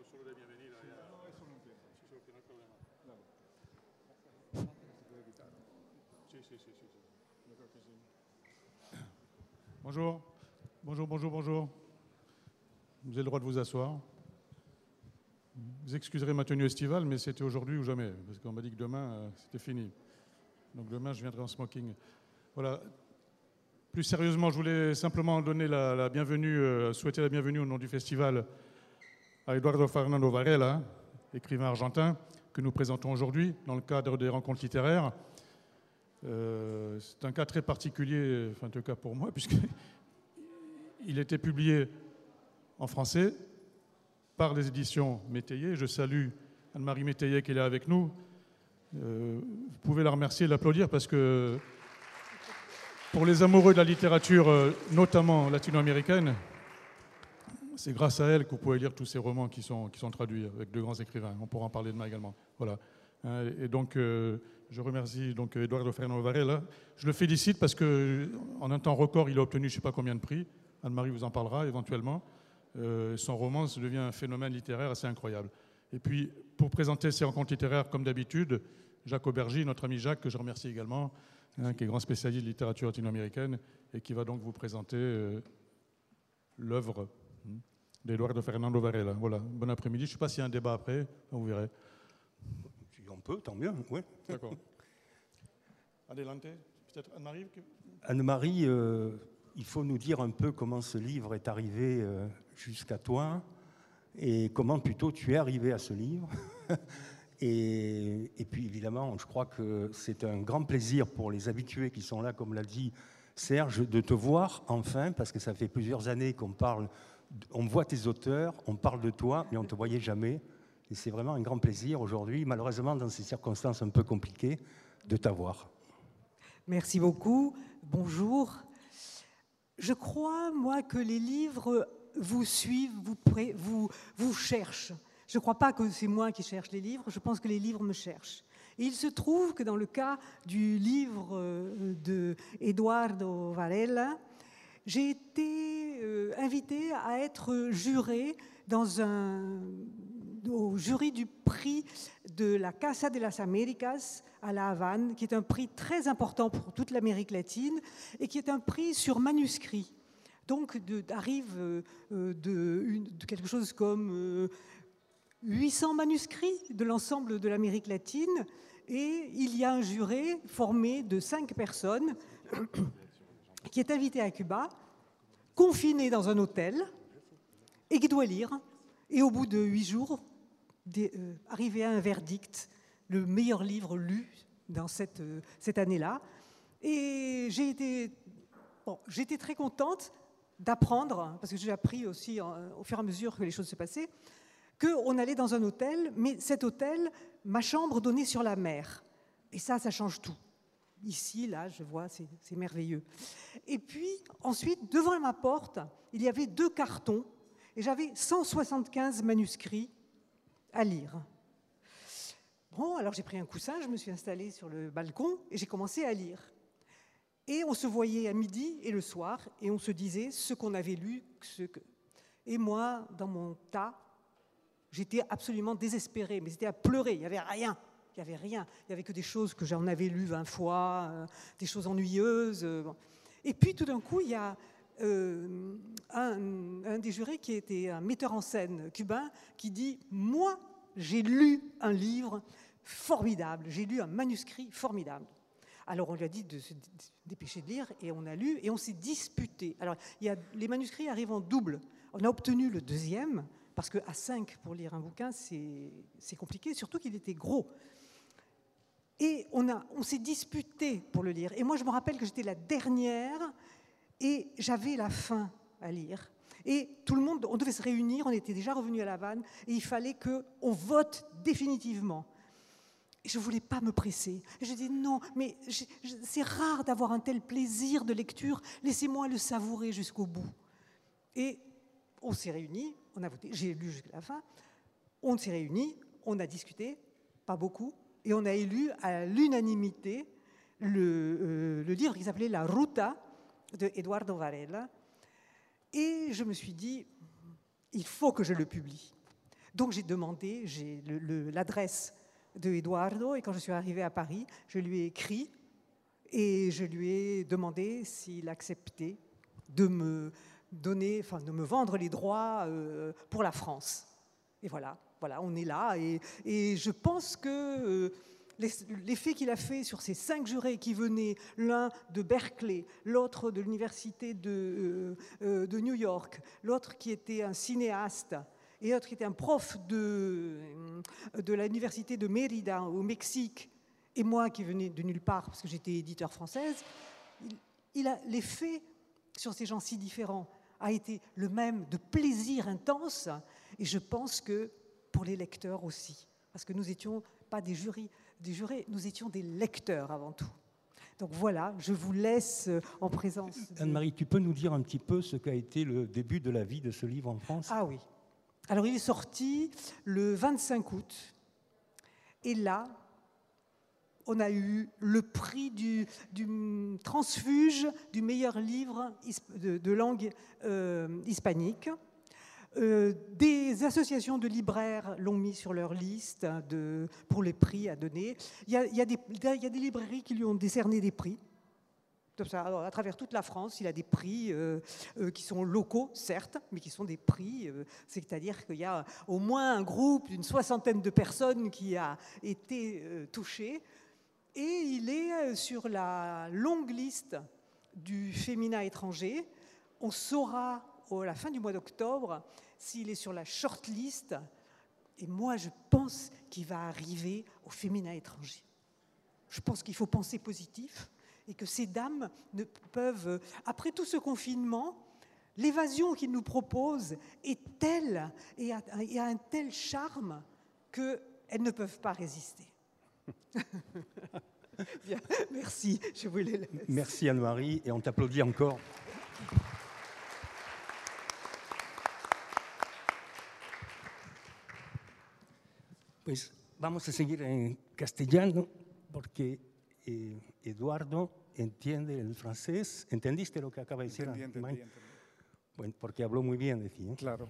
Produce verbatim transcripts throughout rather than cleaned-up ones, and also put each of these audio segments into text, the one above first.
solo dei bienvenire. No, no, eso no entiendo. Sí, sí, no hay problema. Dale. Sí, sí, sí, sí, sí. Yo creo que sí. Bonjour. Bonjour, bonjour, bonjour. Vous avez le droit de vous asseoir. Vous excuserez ma tenue estivale, mais c'était aujourd'hui ou jamais, parce qu'on m'a dit que demain, euh, c'était fini. Donc demain, je viendrai en smoking. Voilà. Plus sérieusement, je voulais simplement donner la, la bienvenue, euh, souhaiter la bienvenue au nom du festival à Eduardo Fernando Varela, écrivain argentin, que nous présentons aujourd'hui dans le cadre des rencontres littéraires. Euh, c'est un cas très particulier, enfin en tout cas pour moi, puisqu'il était publié en français par les éditions Métayer. Je salue Anne-Marie Métayer qui est là avec nous. Euh, vous pouvez la remercier et l'applaudir parce que pour les amoureux de la littérature, notamment latino-américaine, c'est grâce à elle que vous pouvez lire tous ces romans qui sont, qui sont traduits avec de grands écrivains. On pourra en parler demain également. Voilà. Et donc, euh, je remercie donc Eduardo Fernando Varela. Je le félicite parce qu'en un temps record, il a obtenu je ne sais pas combien de prix. Anne-Marie vous en parlera éventuellement. Euh, son roman devient un phénomène littéraire assez incroyable. Et puis, pour présenter ces rencontres littéraires, comme d'habitude, Jacques Aubergy, notre ami Jacques, que je remercie également, hein, qui est grand spécialiste de littérature latino-américaine et qui va donc vous présenter euh, l'œuvre hein, d'Eduardo Fernando Varela. Voilà, bon après-midi. Je ne sais pas s'il y a un débat après, vous verrez. Si on peut, tant mieux, oui. D'accord. Adelante, peut-être Anne-Marie. Anne-Marie, euh, il faut nous dire un peu comment ce livre est arrivé euh, jusqu'à toi et comment plutôt tu es arrivé à ce livre. et, et puis évidemment, je crois que c'est un grand plaisir pour les habitués qui sont là, comme l'a dit Serge, de te voir enfin, parce que ça fait plusieurs années qu'on parle, on voit tes auteurs, on parle de toi, mais on ne te voyait jamais. Et c'est vraiment un grand plaisir aujourd'hui, malheureusement dans ces circonstances un peu compliquées, de t'avoir. Merci beaucoup. Bonjour. Je crois, moi, que les livres vous suivent, vous, pré- vous, vous cherchent. Je ne crois pas que c'est moi qui cherche les livres, je pense que les livres me cherchent. Et il se trouve que dans le cas du livre de Eduardo Varela, j'ai été euh, invitée à être jurée dans un, au jury du prix de la Casa de las Américas à La Havane, qui est un prix très important pour toute l'Amérique latine et qui est un prix sur manuscrit. Donc de, arrive euh, de, une, de quelque chose comme euh, huit cents manuscrits de l'ensemble de l'Amérique latine et il y a un jury formé de cinq personnes qui est invité à Cuba, confiné dans un hôtel et qui doit lire. Et au bout de huit jours, des, euh, arriver à un verdict, le meilleur livre lu dans cette, euh, cette année-là. Et j'ai été, bon, j'ai été très contente d'apprendre, parce que j'ai appris aussi en, au fur et à mesure que les choses se passaient, qu'on allait dans un hôtel, mais cet hôtel, ma chambre donnait sur la mer. Et ça, ça change tout. Ici, là, je vois, c'est, c'est merveilleux. Et puis, ensuite, devant ma porte, il y avait deux cartons, et j'avais cent soixante-quinze manuscrits à lire. Bon, alors j'ai pris un coussin, je me suis installée sur le balcon, et j'ai commencé à lire. Et on se voyait à midi et le soir, et on se disait ce qu'on avait lu. Ce que... Et moi, dans mon tas, j'étais absolument désespérée, mais c'était à pleurer, il n'y avait rien. Il n'y avait rien, il n'y avait que des choses que j'en avais lues vingt fois, euh, des choses ennuyeuses. Euh, bon. Et puis tout d'un coup, il y a euh, un, un des jurés qui était un metteur en scène cubain qui dit « Moi, j'ai lu un livre formidable, j'ai lu un manuscrit formidable ». Alors on lui a dit de se dépêcher de lire et on a lu et on s'est disputé. Alors il y a, les manuscrits arrivent en double. On a obtenu le deuxième parce qu'à cinq pour lire un bouquin, c'est, c'est compliqué, surtout qu'il était gros. Et on, a, on s'est disputé pour le lire. Et moi, je me rappelle que j'étais la dernière et j'avais la fin à lire. Et tout le monde, on devait se réunir, on était déjà revenus à La Havane, et il fallait qu'on vote définitivement. Et je ne voulais pas me presser. Et je dis non, mais je, je, c'est rare d'avoir un tel plaisir de lecture, laissez-moi le savourer jusqu'au bout. Et on s'est réunis, on a voté, j'ai lu jusqu'à la fin, on s'est réunis, on a discuté, pas beaucoup, et on a élu à l'unanimité le, euh, le livre qui s'appelait La Ruta de Eduardo Varela. Et je me suis dit, il faut que je le publie. Donc j'ai demandé, j'ai le- le- l'adresse de Eduardo, et quand je suis arrivée à Paris, je lui ai écrit et je lui ai demandé s'il acceptait de me donner, enfin de me vendre les droits euh, pour la France. Et voilà, voilà, on est là, et, et je pense que euh, l'effet qu'il a fait sur ces cinq jurés qui venaient, l'un de Berkeley, l'autre de l'université de, euh, de New York, l'autre qui était un cinéaste, et l'autre qui était un prof de, de l'université de Mérida au Mexique, et moi qui venais de nulle part parce que j'étais éditeur française, il, il a, l'effet sur ces gens si différents a été le même, de plaisir intense, et je pense que pour les lecteurs aussi, parce que nous n'étions pas des jurys, des jurés, nous étions des lecteurs avant tout. Donc voilà, je vous laisse en présence de... Anne-Marie, tu peux nous dire un petit peu ce qu'a été le début de la vie de ce livre en France? Ah oui. Alors il est sorti le vingt-cinq août, et là, on a eu le prix du, du transfuge du meilleur livre de, de langue euh, hispanique. Euh, des associations de libraires l'ont mis sur leur liste de, pour les prix à donner. Il y a, il y a des, il y a des librairies qui lui ont décerné des prix. Alors, à travers toute la France, il a des prix euh, euh, qui sont locaux, certes, mais qui sont des prix. Euh, c'est-à-dire qu'il y a au moins un groupe d'une soixantaine de personnes qui a été euh, touché. Et il est sur la longue liste du féminin étranger. On saura à la fin du mois d'octobre s'il est sur la short list. Et moi, je pense qu'il va arriver au féminin étranger. Je pense qu'il faut penser positif et que ces dames ne peuvent, après tout ce confinement, l'évasion qu'ils nous proposent est telle et a, et a un tel charme qu'elles ne peuvent pas résister. Bien, merci, je vous les laisse. Merci Anne-Marie, et on t'applaudit encore. Pues vamos a seguir en castellano porque eh, Eduardo entiende el francés. ¿Entendiste lo que acaba de decir? Entendí, entendí, entendí. Bueno, porque habló muy bien, decía. Claro.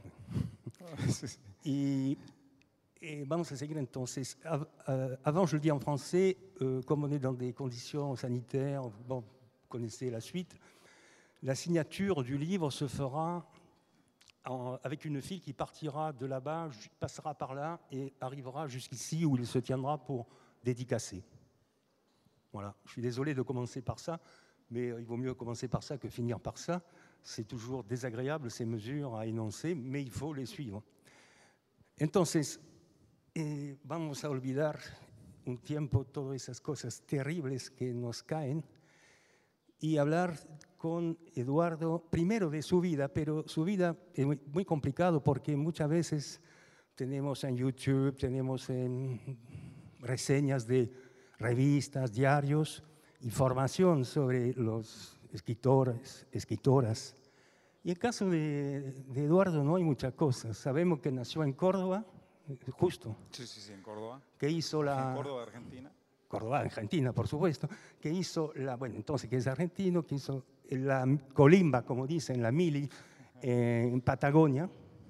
Y Et vamos a seguir entonces. Avant, je le dis en français, euh, comme on est dans des conditions sanitaires, bon, vous connaissez la suite, la signature du livre se fera en, avec une file qui partira de là-bas, passera par là et arrivera jusqu'ici où il se tiendra pour dédicacer. Voilà, je suis désolé de commencer par ça, mais il vaut mieux commencer par ça que finir par ça. C'est toujours désagréable, ces mesures à énoncer, mais il faut les suivre. Entonces, Eh, vamos a olvidar un tiempo todas esas cosas terribles que nos caen y hablar con Eduardo primero de su vida, pero su vida es muy, muy complicado porque muchas veces tenemos en YouTube, tenemos en reseñas de revistas, diarios, información sobre los escritores, escritoras. Y en el caso de, de Eduardo no hay muchas cosas. Sabemos que nació en Córdoba, justo. Sí, sí, sí, en Córdoba. Que hizo la... En Córdoba, Argentina. Córdoba, Argentina, por supuesto. Que hizo la... Bueno, entonces que es argentino, que hizo la colimba, como dicen, la mili, eh, en Patagonia.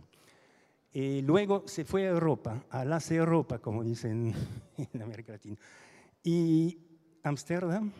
Y luego se fue a Europa, a la Europa, como dicen en América Latina. Y Ámsterdam,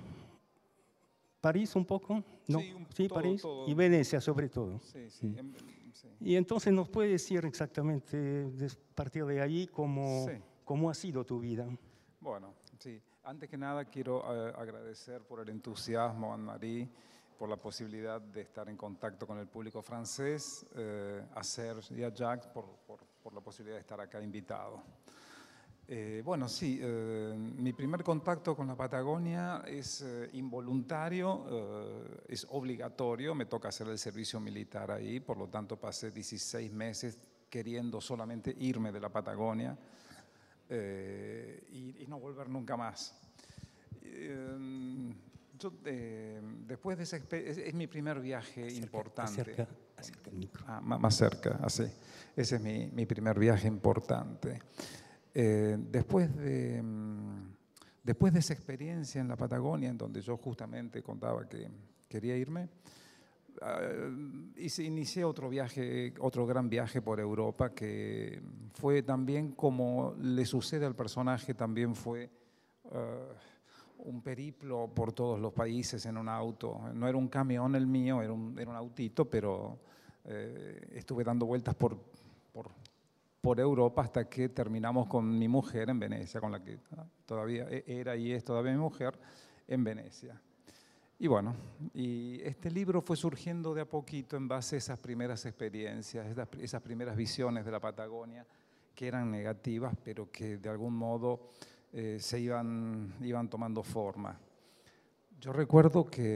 París un poco, ¿no? Sí, un, sí todo, París, todo. Y Venecia sobre todo. Sí, sí. Mm. En, sí. Y entonces nos puede decir exactamente, a partir de ahí, cómo, Sí. cómo ha sido tu vida. Bueno, sí. Antes que nada quiero uh, agradecer por el entusiasmo, Anne-Marie, por la posibilidad de estar en contacto con el público francés, uh, a Serge y a Jacques por, por, por la posibilidad de estar acá invitado. Eh, bueno, sí, eh, mi primer contacto con la Patagonia es eh, involuntario, eh, es obligatorio, me toca hacer el servicio militar ahí, por lo tanto pasé dieciséis meses queriendo solamente irme de la Patagonia eh, y, y no volver nunca más. Eh, yo, eh, después de esa experiencia, es, es mi primer viaje Acerca, importante. Acerca, acerca el micro. Ah, más, más cerca, así. Ese es mi, mi primer viaje importante. Eh, después, de, después de esa experiencia en la Patagonia, en donde yo justamente contaba que quería irme, Uh, hice, inicié otro viaje, otro gran viaje por Europa que fue también, como le sucede al personaje, también fue uh, un periplo por todos los países en un auto. No era un camión el mío, era un, era un autito, pero eh, estuve dando vueltas por, por, por Europa hasta que terminamos con mi mujer en Venecia, con la que todavía era y es todavía mi mujer, en Venecia. Y bueno, y este libro fue surgiendo de a poquito en base a esas primeras experiencias, esas, esas primeras visiones de la Patagonia que eran negativas, pero que de algún modo eh, se iban, iban tomando forma. Yo recuerdo que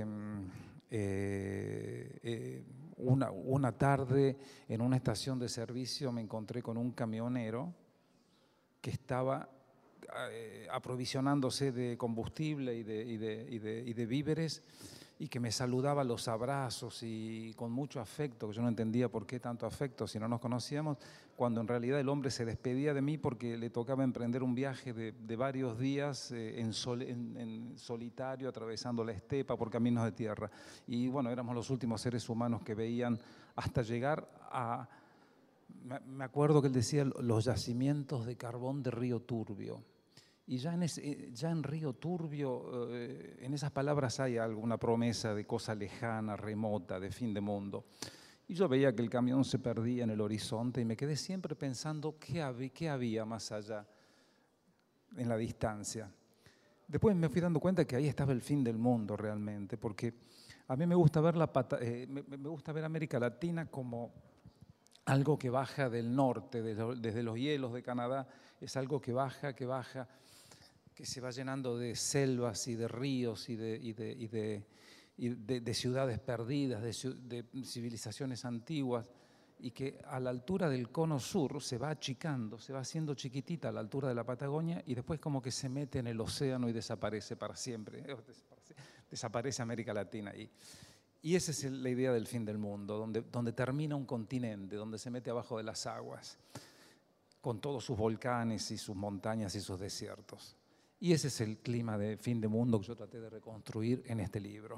eh, eh, una, una tarde en una estación de servicio me encontré con un camionero que estaba Eh, aprovisionándose de combustible y de, y, de, y, de, y de víveres, y que me saludaba a los abrazos y con mucho afecto, que yo no entendía por qué tanto afecto si no nos conocíamos, cuando en realidad el hombre se despedía de mí porque le tocaba emprender un viaje de, de varios días eh, en, sol, en, en solitario, atravesando la estepa por caminos de tierra. Y bueno, éramos los últimos seres humanos que veían hasta llegar a... Me acuerdo que él decía los yacimientos de carbón de Río Turbio. Y ya en, ese, ya en Río Turbio, eh, en esas palabras hay alguna promesa de cosa lejana, remota, de fin de mundo. Y yo veía que el camión se perdía en el horizonte y me quedé siempre pensando qué había, qué había más allá, en la distancia. Después me fui dando cuenta que ahí estaba el fin del mundo realmente, porque a mí me gusta ver, la pata, eh, me, me gusta ver América Latina como algo que baja del norte, desde los hielos de Canadá, es algo que baja, que baja, que se va llenando de selvas y de ríos y de, y de, y de, y de, de ciudades perdidas, de, de civilizaciones antiguas, y que a la altura del cono sur se va achicando, se va haciendo chiquitita a la altura de la Patagonia, y después como que se mete en el océano y desaparece para siempre. Desaparece América Latina ahí. Y esa es la idea del fin del mundo, donde, donde termina un continente, donde se mete abajo de las aguas, con todos sus volcanes y sus montañas y sus desiertos. Y ese es el clima de fin de mundo que yo traté de reconstruir en este libro.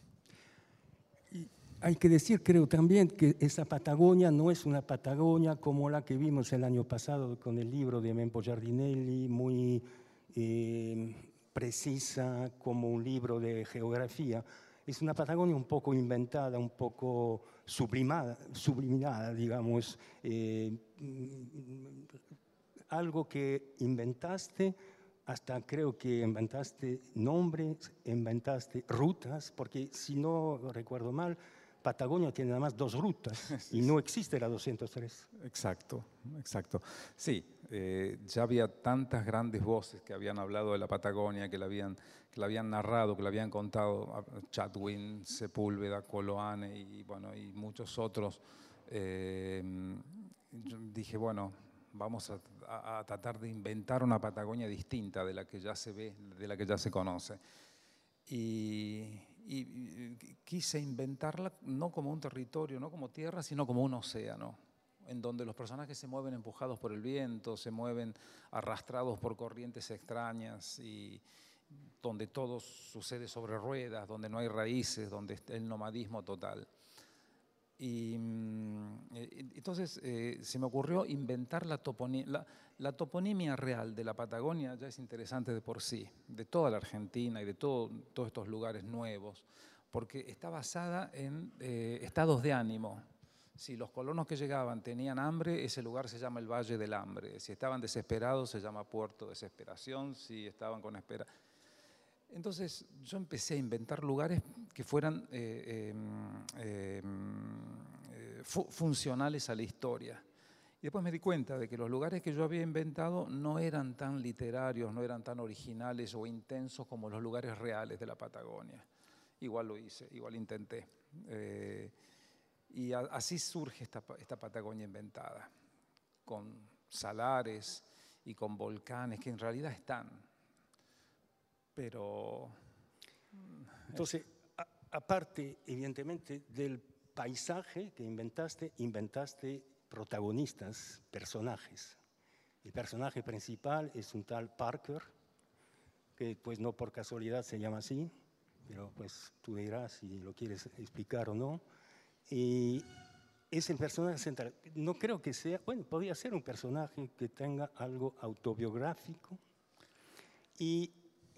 Y hay que decir, creo también, que esa Patagonia no es una Patagonia como la que vimos el año pasado con el libro de Mempo Giardinelli, muy eh, precisa como un libro de geografía. Es una Patagonia un poco inventada, un poco sublimada, subliminada, digamos, eh, algo que inventaste, hasta creo que inventaste nombres, inventaste rutas, porque si no recuerdo mal, Patagonia tiene nada más dos rutas sí, y no existe la doscientos tres. Exacto, exacto. Sí, eh, ya había tantas grandes voces que habían hablado de la Patagonia, que la habían, que la habían narrado, que la habían contado, Chatwin, Sepúlveda, Coloane y, bueno, y muchos otros. Eh, yo dije, bueno, vamos a, a, a tratar de inventar una Patagonia distinta de la que ya se ve, de la que ya se conoce. Y, y, y quise inventarla no como un territorio, no como tierra, sino como un océano, en donde los personajes se mueven empujados por el viento, se mueven arrastrados por corrientes extrañas, y donde todo sucede sobre ruedas, donde no hay raíces, donde está el nomadismo total. Y entonces eh, se me ocurrió inventar la toponimia. La, la toponimia real de la Patagonia ya es interesante de por sí, de toda la Argentina y de todo, todos estos lugares nuevos, porque está basada en eh, estados de ánimo. Si los colonos que llegaban tenían hambre, ese lugar se llama el Valle del Hambre. Si estaban desesperados, se llama Puerto Desesperación. Si estaban con espera... Entonces yo empecé a inventar lugares que fueran eh, eh, eh, fu funcionales a la historia. Y después me di cuenta de que los lugares que yo había inventado no eran tan literarios, no eran tan originales o intensos como los lugares reales de la Patagonia. Igual lo hice, igual intenté. Eh, y a, así surge esta, esta Patagonia inventada, con salares y con volcanes que en realidad están. Pero... Entonces, a, aparte, evidentemente, del paisaje que inventaste, inventaste protagonistas, personajes. El personaje principal es un tal Parker, que pues no por casualidad se llama así, pero pues tú dirás si lo quieres explicar o no. Y es el personaje central. No creo que sea, bueno, podría ser un personaje que tenga algo autobiográfico. Y,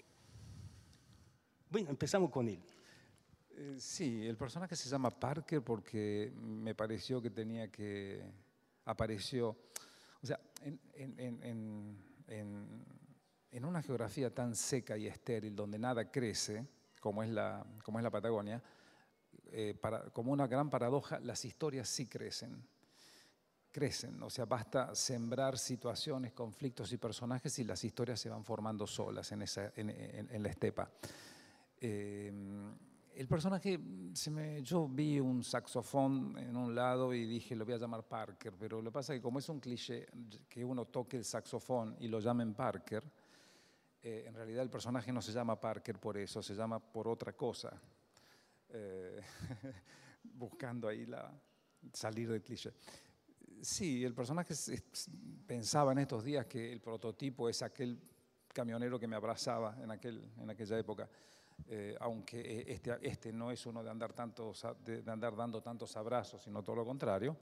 bueno, empezamos con él. Eh, sí, el personaje se llama Parker porque me pareció que tenía que... apareció... O sea, en, en, en, en, en una geografía tan seca y estéril, donde nada crece, como es la, como es la Patagonia, eh, para, como una gran paradoja, las historias sí crecen. Crecen, o sea, basta sembrar situaciones, conflictos y personajes y las historias se van formando solas en, esa, en, en, en la estepa. Eh, el personaje, se me, yo vi un saxofón en un lado y dije, lo voy a llamar Parker, pero lo que pasa es que como es un cliché que uno toque el saxofón y lo llamen Parker, eh, en realidad el personaje no se llama Parker por eso, se llama por otra cosa, eh, buscando ahí la, salir del cliché. Sí, el personaje pensaba en estos días que el prototipo es aquel camionero que me abrazaba en, aquel, en aquella época. Eh, aunque este, este no es uno de andar, tantos, de, de andar dando tantos abrazos, sino todo lo contrario.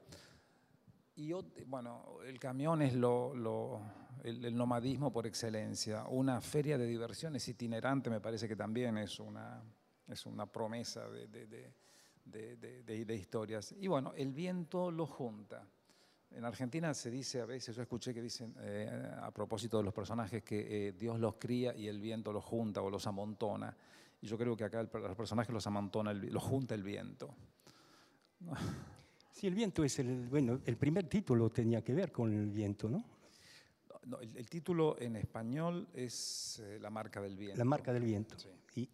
Y bueno, el camión es lo, lo, el, el nomadismo por excelencia. Una feria de diversiones itinerante me parece que también es una, es una promesa de, de, de, de, de, de, de historias. Y bueno, el viento lo junta. En Argentina se dice a veces, yo escuché que dicen eh, a propósito de los personajes que eh, Dios los cría y el viento los junta o los amontona. Y yo creo que acá el, los personajes los amontona, el, los junta el viento. Sí, el viento es el, bueno, el primer título tenía que ver con el viento, ¿no? No, el, el título en español es eh, La marca del viento. La marca del viento. Sí.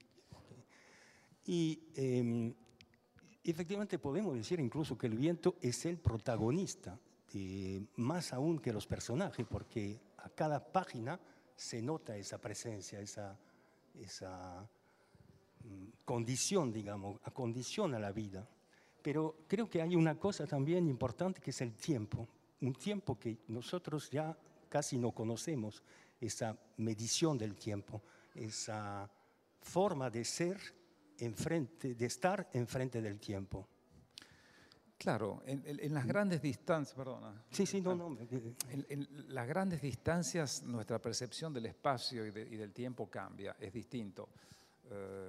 Y, y eh, efectivamente podemos decir incluso que el viento es el protagonista, eh, más aún que los personajes, porque a cada página se nota esa presencia, esa, esa condición, digamos, acondiciona la vida. Pero creo que hay una cosa también importante que es el tiempo, un tiempo que nosotros ya casi no conocemos, esa medición del tiempo, esa forma de ser enfrente, de estar enfrente del tiempo. Claro, en, en, en las grandes distancias, perdona. Sí, sí, no, no. En, en las grandes distancias nuestra percepción del espacio y, de, y del tiempo cambia, es distinto. Eh,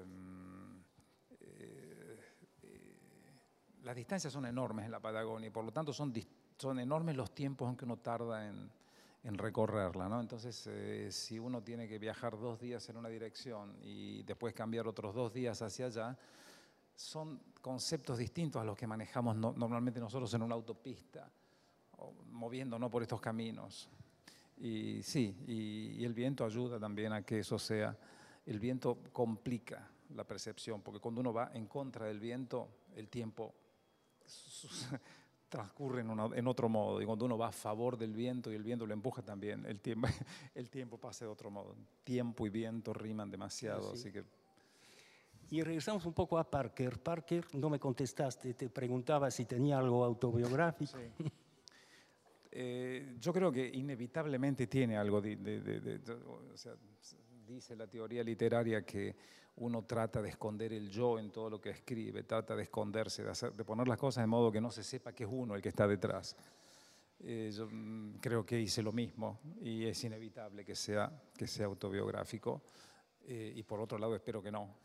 eh, las distancias son enormes en la Patagonia y por lo tanto son, son enormes los tiempos en que uno tarda en, en recorrerla, ¿no? Entonces, eh, si uno tiene que viajar dos días en una dirección y después cambiar otros dos días hacia allá, son conceptos distintos a los que manejamos no, normalmente nosotros en una autopista, o moviéndonos por estos caminos. Y sí, y, y el viento ayuda también a que eso sea. El viento complica la percepción, porque cuando uno va en contra del viento, el tiempo transcurre en, una, en otro modo. Y cuando uno va a favor del viento y el viento lo empuja también, el tiempo, el tiempo pasa de otro modo. Tiempo y viento riman demasiado, sí. Así que... Y regresamos un poco a Parker. Parker, no me contestaste, te preguntaba si tenía algo autobiográfico. Sí. Eh, yo creo que inevitablemente tiene algo de, de, de, de, de o sea, dice la teoría literaria que uno trata de esconder el yo en todo lo que escribe, trata de esconderse, de, hacer, de poner las cosas de modo que no se sepa que es uno el que está detrás. Eh, yo mm, creo que hice lo mismo y es inevitable que sea, que sea autobiográfico. Eh, y por otro lado espero que no.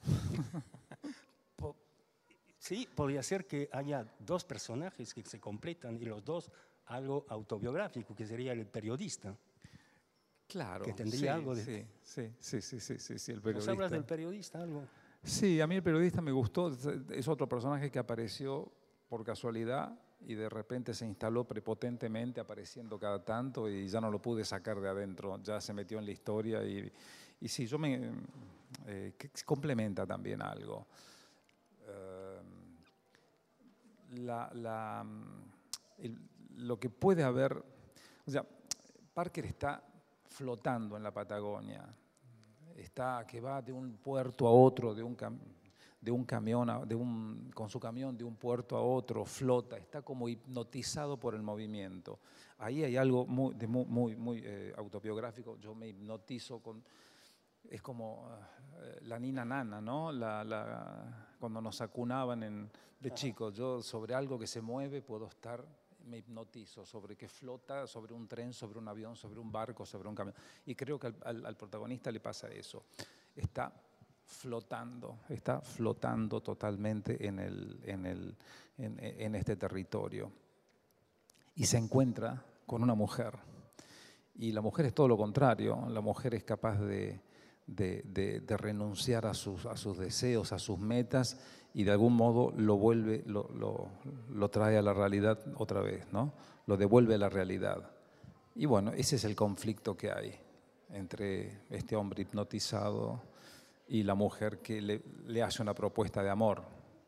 Sí, podría ser que haya dos personajes que se completan y los dos algo autobiográfico, que sería el periodista. Claro. Que tendría sí, algo de... Sí, sí, sí, sí, sí, sí, sí, el periodista. ¿Nos hablas del periodista algo? Sí, a mí el periodista me gustó. Es otro personaje que apareció por casualidad y de repente se instaló prepotentemente, apareciendo cada tanto y ya no lo pude sacar de adentro. Ya se metió en la historia y, y sí, yo me... Eh, que complementa también algo. Uh, la... la el, lo que puede haber, o sea, Parker está flotando en la Patagonia, está que va de un puerto a otro, de un, cam, de un camión, a, de un, con su camión de un puerto a otro, flota, está como hipnotizado por el movimiento. Ahí hay algo muy, de muy, muy, muy eh, autobiográfico, yo me hipnotizo con, es como uh, la Nina Nana, ¿no? La, la, cuando nos acunaban en, de chicos. Yo sobre algo que se mueve puedo estar, me hipnotizo, sobre que flota, sobre un tren, sobre un avión, sobre un barco, sobre un camión. Y creo que al, al, al protagonista le pasa eso. Está flotando, está flotando totalmente en, el, en, el, en, en este territorio. Y se encuentra con una mujer. Y la mujer es todo lo contrario. La mujer es capaz de, de, de, de renunciar a sus, a sus deseos, a sus metas, y de algún modo lo vuelve, lo, lo, lo trae a la realidad otra vez, ¿no? Lo devuelve a la realidad. Y bueno, ese es el conflicto que hay entre este hombre hipnotizado y la mujer que le, le hace una propuesta de amor.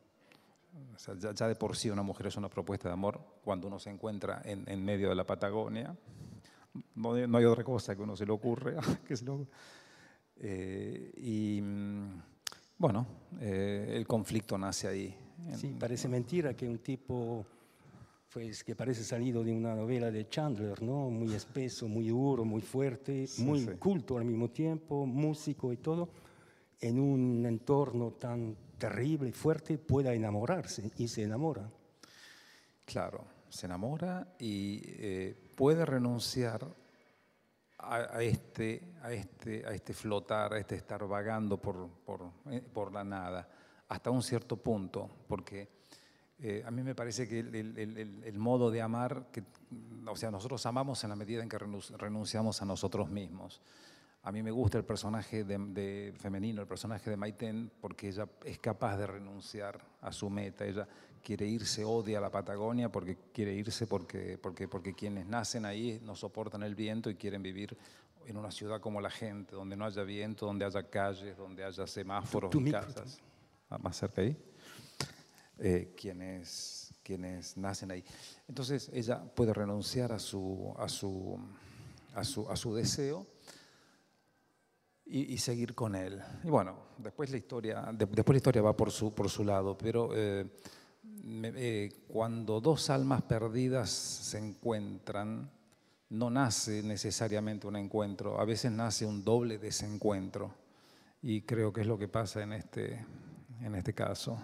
O sea, ya, ya de por sí una mujer es una propuesta de amor cuando uno se encuentra en, en medio de la Patagonia. No, no hay otra cosa que uno se le ocurre. que se lo, eh, y bueno, eh, el conflicto nace ahí. Sí, parece mentira que un tipo pues, que parece salido de una novela de Chandler, ¿no? Muy espeso, muy duro, muy fuerte, sí, muy sí. culto al mismo tiempo, músico y todo, en un entorno tan terrible y fuerte pueda enamorarse, y se enamora. Claro, se enamora y eh, puede renunciar a, a, este, a, este, a este flotar, a este estar vagando por, por, eh, por la nada, hasta un cierto punto, porque eh, a mí me parece que el, el, el, el modo de amar, que, o sea, nosotros amamos en la medida en que renunciamos a nosotros mismos. A mí me gusta el personaje de, de femenino, el personaje de Mayten, porque ella es capaz de renunciar a su meta. Ella quiere irse, odia la Patagonia porque quiere irse porque, porque, porque quienes nacen ahí no soportan el viento y quieren vivir en una ciudad como la gente, donde no haya viento, donde haya calles, donde haya semáforos tu, tu y micro, casas. Ah, más cerca ahí. Eh, quienes, quienes nacen ahí. Entonces ella puede renunciar a su, a su, a su, a su deseo Y, y seguir con él. Y bueno, después la historia, de, después la historia va por su, por su lado, pero eh, me, eh, cuando dos almas perdidas se encuentran, no nace necesariamente un encuentro, a veces nace un doble desencuentro, y creo que es lo que pasa en este, en este caso.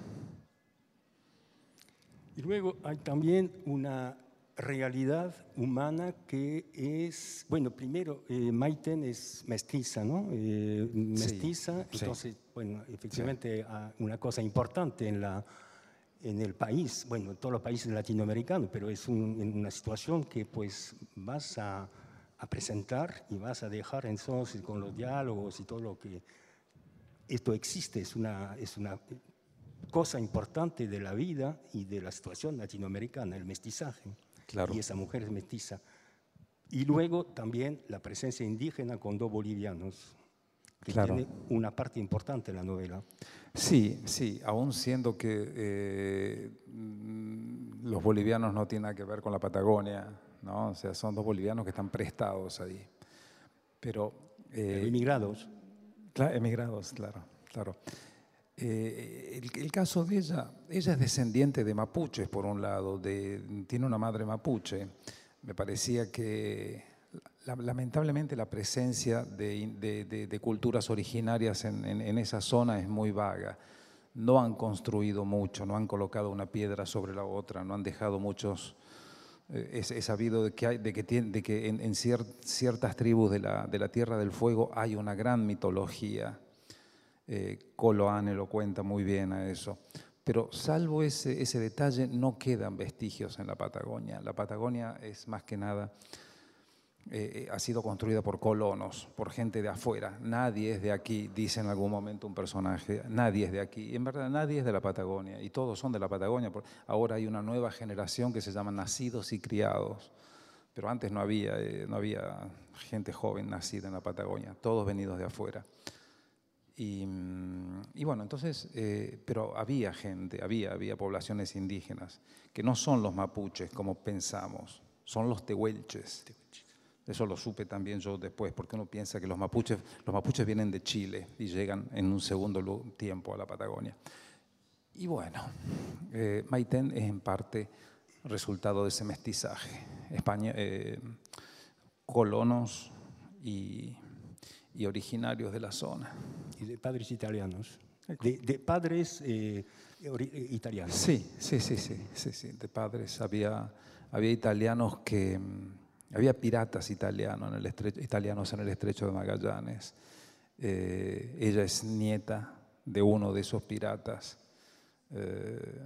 Y luego hay también una realidad humana que es, bueno, primero, eh, Mayten es mestiza, ¿no? Eh, mestiza, sí, entonces, sí. bueno, efectivamente, sí. Una cosa importante en, la, en el país, bueno, en todos los países latinoamericanos, pero es un, una situación que pues vas a, a presentar y vas a dejar entonces con los diálogos y todo lo que esto existe, es una, es una cosa importante de la vida y de la situación latinoamericana, el mestizaje. Claro. Y esa mujer es mestiza. Y luego también la presencia indígena con dos bolivianos, que claro. tiene una parte importante en la novela. Sí, sí, aún siendo que eh, los bolivianos no tienen nada que ver con la Patagonia, ¿no? O sea, son dos bolivianos que están prestados ahí. Pero, eh, emigrados. Claro, emigrados, claro, claro. Eh, el, el caso de ella, ella es descendiente de mapuches, por un lado, de, tiene una madre mapuche. Me parecía que la, lamentablemente la presencia de, de, de, de culturas originarias en, en, en esa zona es muy vaga. No han construido mucho, no han colocado una piedra sobre la otra, no han dejado muchos... Eh, es, es sabido de que, hay, de que, tiene, de que en, en cier, ciertas tribus de la, de la Tierra del Fuego hay una gran mitología. Eh, Coloane lo cuenta muy bien a eso. Pero salvo ese, ese detalle, no quedan vestigios en la Patagonia. La Patagonia es más que nada, eh, ha sido construida por colonos, por gente de afuera. Nadie es de aquí, dice en algún momento un personaje, nadie es de aquí. Y en verdad nadie es de la Patagonia, y todos son de la Patagonia. Ahora hay una nueva generación que se llama nacidos y criados. Pero antes no había, eh, no había gente joven nacida en la Patagonia, todos venidos de afuera. Y, y bueno, entonces, eh, pero había gente, había, había poblaciones indígenas, que no son los mapuches como pensamos, son los tehuelches. Eso lo supe también yo después, porque uno piensa que los mapuches, los mapuches vienen de Chile y llegan en un segundo tiempo a la Patagonia. Y bueno, eh, Mayten es en parte resultado de ese mestizaje. España, eh, colonos y... y originarios de la zona. Y de padres italianos. de, de padres eh, italianos. Sí, sí, sí, sí, sí, sí, de padres. Había, había italianos que, había piratas italianos en el estrecho, italianos en el estrecho de Magallanes. Eh, ella es nieta de uno de esos piratas. Eh,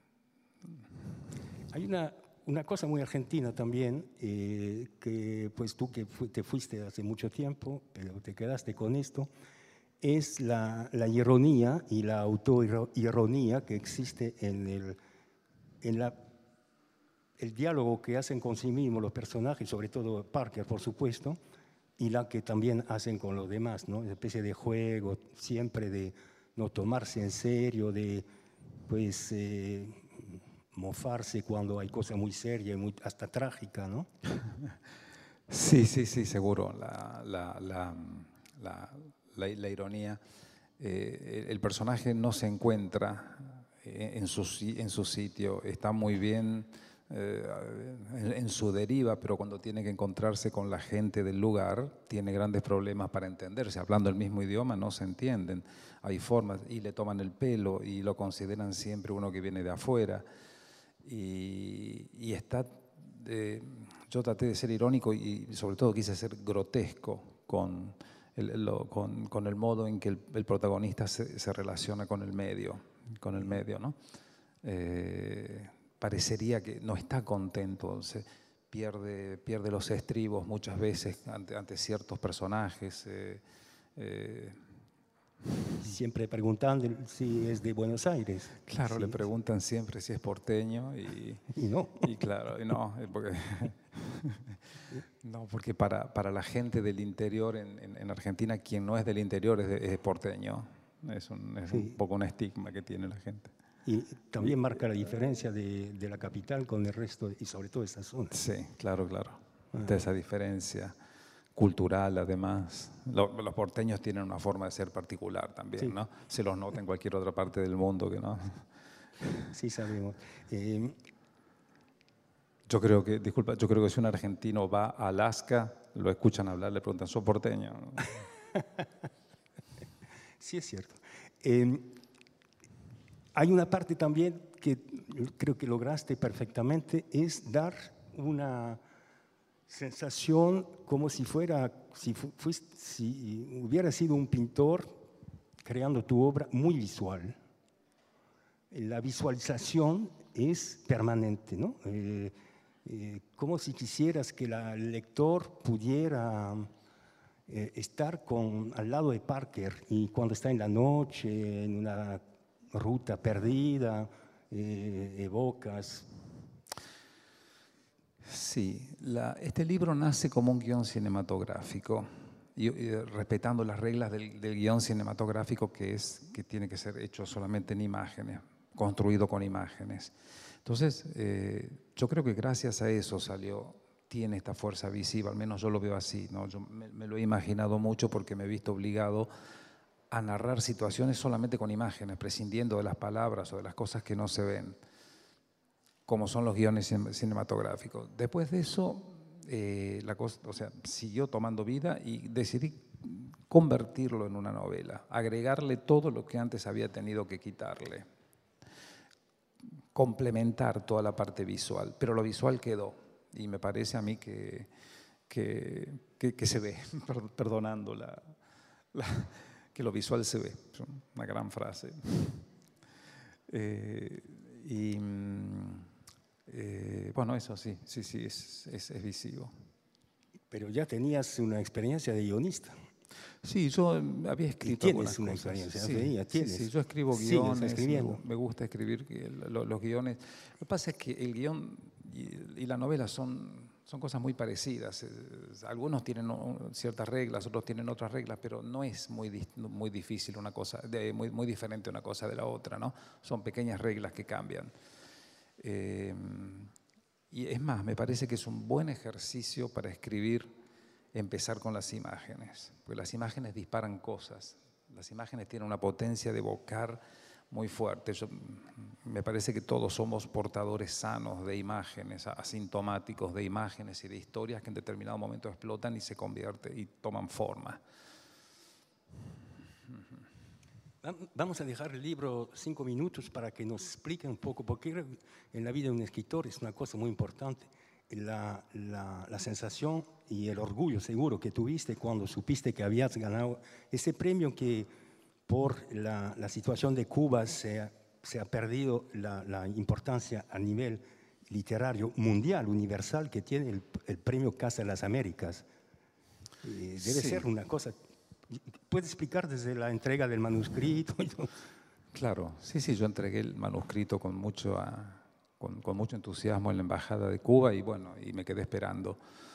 Hay una, una cosa muy argentina también, eh, que pues tú que fu te fuiste hace mucho tiempo, pero te quedaste con esto, es la, la ironía y la autoironía que existe en, el, en la, el diálogo que hacen con sí mismos los personajes, sobre todo Parker, por supuesto, y la que también hacen con los demás, ¿no? Una especie de juego, siempre de no tomarse en serio, de pues eh, mofarse cuando hay cosas muy serias y muy, hasta trágicas, ¿no? Sí, sí, sí, seguro. La, la, la, la, la, la ironía. Eh, el personaje no se encuentra en su, en su sitio, está muy bien eh, en, en su deriva, pero cuando tiene que encontrarse con la gente del lugar, tiene grandes problemas para entenderse. Hablando el mismo idioma no se entienden. Hay formas, y le toman el pelo y lo consideran siempre uno que viene de afuera. Y, y está, eh, yo traté de ser irónico y sobre todo quise ser grotesco con el, lo, con, con el modo en que el, el protagonista se, se relaciona con el medio, con el medio, ¿no? Eh, parecería que no está contento, se pierde, pierde los estribos muchas veces ante, ante ciertos personajes. Eh, eh, Siempre preguntando si es de Buenos Aires. Claro, sí. Le preguntan siempre si es porteño y, y no. Y claro, y no, porque, no, porque para, para la gente del interior en, en, en Argentina, quien no es del interior es, de, es porteño. Es, un, es sí. un poco un estigma que tiene la gente. Y también y, marca la diferencia de, de la capital con el resto, y sobre todo esta zona. Sí, claro, claro. Ah. De esa diferencia cultural, además. Los, los porteños tienen una forma de ser particular también, sí. ¿no? Se los nota en cualquier otra parte del mundo que no. Sí, sabemos. Eh, yo creo que, disculpa, yo creo que si un argentino va a Alaska, lo escuchan hablar, le preguntan, ¿sos porteño? Sí, es cierto. Eh, hay una parte también que creo que lograste perfectamente, es dar una sensación como si fuera, si, fuiste, si hubiera sido un pintor creando tu obra muy visual. La visualización es permanente, ¿no? Eh, eh, como si quisieras que la, el lector pudiera eh, estar con, al lado de Parker y cuando está en la noche, en una ruta perdida, eh, evocas. Sí, la, este libro nace como un guión cinematográfico, y, y respetando las reglas del, del guión cinematográfico, que es que tiene que ser hecho solamente en imágenes, construido con imágenes. Entonces, eh, yo creo que gracias a eso salió, tiene esta fuerza visiva, al menos yo lo veo así, ¿no? Yo me, me lo he imaginado mucho porque me he visto obligado a narrar situaciones solamente con imágenes, prescindiendo de las palabras o de las cosas que no se ven, como son los guiones cinematográficos. Después de eso, eh, la cosa, o sea, siguió tomando vida y decidí convertirlo en una novela, agregarle todo lo que antes había tenido que quitarle, complementar toda la parte visual, pero lo visual quedó y me parece a mí que, que, que, que se ve, perdonando la, la, que lo visual se ve, es una gran frase. Eh, y eh, bueno, eso sí, sí, sí, es, es, es visivo. Pero ya tenías una experiencia de guionista. Sí, yo había escrito tienes algunas una cosas. experiencia, Sí, veía, tienes. Sí, sí, yo escribo guiones, me, me gusta escribir los, los guiones. Lo que pasa es que el guión y, y la novela son, son cosas muy parecidas. Algunos tienen ciertas reglas, otros tienen otras reglas, pero no es muy, muy difícil una cosa, de, muy, muy diferente una cosa de la otra, ¿no? Son pequeñas reglas que cambian. Eh, y es más, me parece que es un buen ejercicio para escribir, empezar con las imágenes, porque las imágenes disparan cosas, las imágenes tienen una potencia de evocar muy fuerte. Yo, me parece que todos somos portadores sanos de imágenes, asintomáticos de imágenes y de historias que en determinado momento explotan y se convierten y toman forma. Vamos a dejar el libro cinco minutos para que nos explique un poco, porque en la vida de un escritor es una cosa muy importante. La, la, la sensación y el orgullo seguro que tuviste cuando supiste que habías ganado ese premio, que por la, la situación de Cuba se ha, se ha perdido la, la importancia a nivel literario mundial, universal, que tiene el, el premio Casa de las Américas. Eh, debe Sí. ser una cosa. ¿Puedes explicar desde la entrega del manuscrito? Claro, sí, sí, yo entregué el manuscrito con mucho, ah, con, con mucho entusiasmo en la Embajada de Cuba y bueno, y me quedé esperando.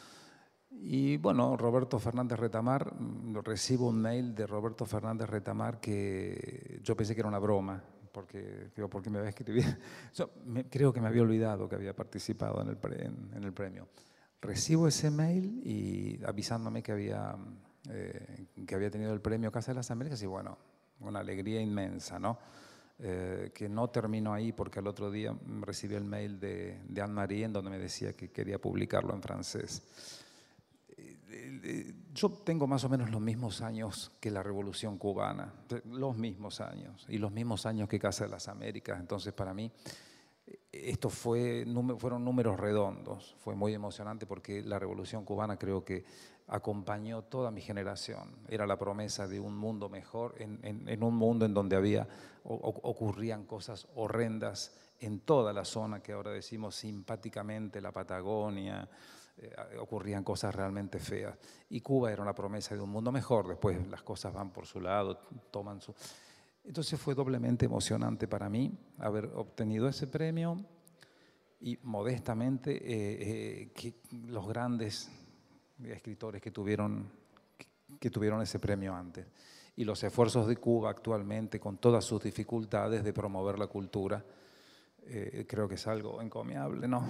Y bueno, Roberto Fernández Retamar, mm, recibo un mail de Roberto Fernández Retamar que yo pensé que era una broma, porque, digo, ¿por qué me va a escribir? Yo me- creo que me había olvidado que había participado en el, pre- en, en el premio. Recibo ese mail y avisándome que había, eh, que había tenido el premio Casa de las Américas y bueno, una alegría inmensa, ¿no? Eh, que no terminó ahí porque al otro día mm, recibí el mail de, de Anne-Marie en donde me decía que quería publicarlo en francés. Eh, eh, Yo tengo más o menos los mismos años que la Revolución Cubana, los mismos años, y los mismos años que Casa de las Américas. Entonces, para mí, eh, esto fue, número- fueron números redondos. Fue muy emocionante porque la Revolución Cubana creo que acompañó toda mi generación. Era la promesa de un mundo mejor, en, en- en un mundo en donde había, o- o- ocurrían cosas horrendas en toda la zona que ahora decimos simpáticamente la Patagonia. Eh, ocurrían cosas realmente feas. Y Cuba era una promesa de un mundo mejor. Después las cosas van por su lado, toman su... Entonces fue doblemente emocionante para mí haber obtenido ese premio y modestamente eh, eh, que los grandes escritores que tuvieron, que, que tuvieron ese premio antes. Y los esfuerzos de Cuba actualmente, con todas sus dificultades de promover la cultura, eh, creo que es algo encomiable, ¿no?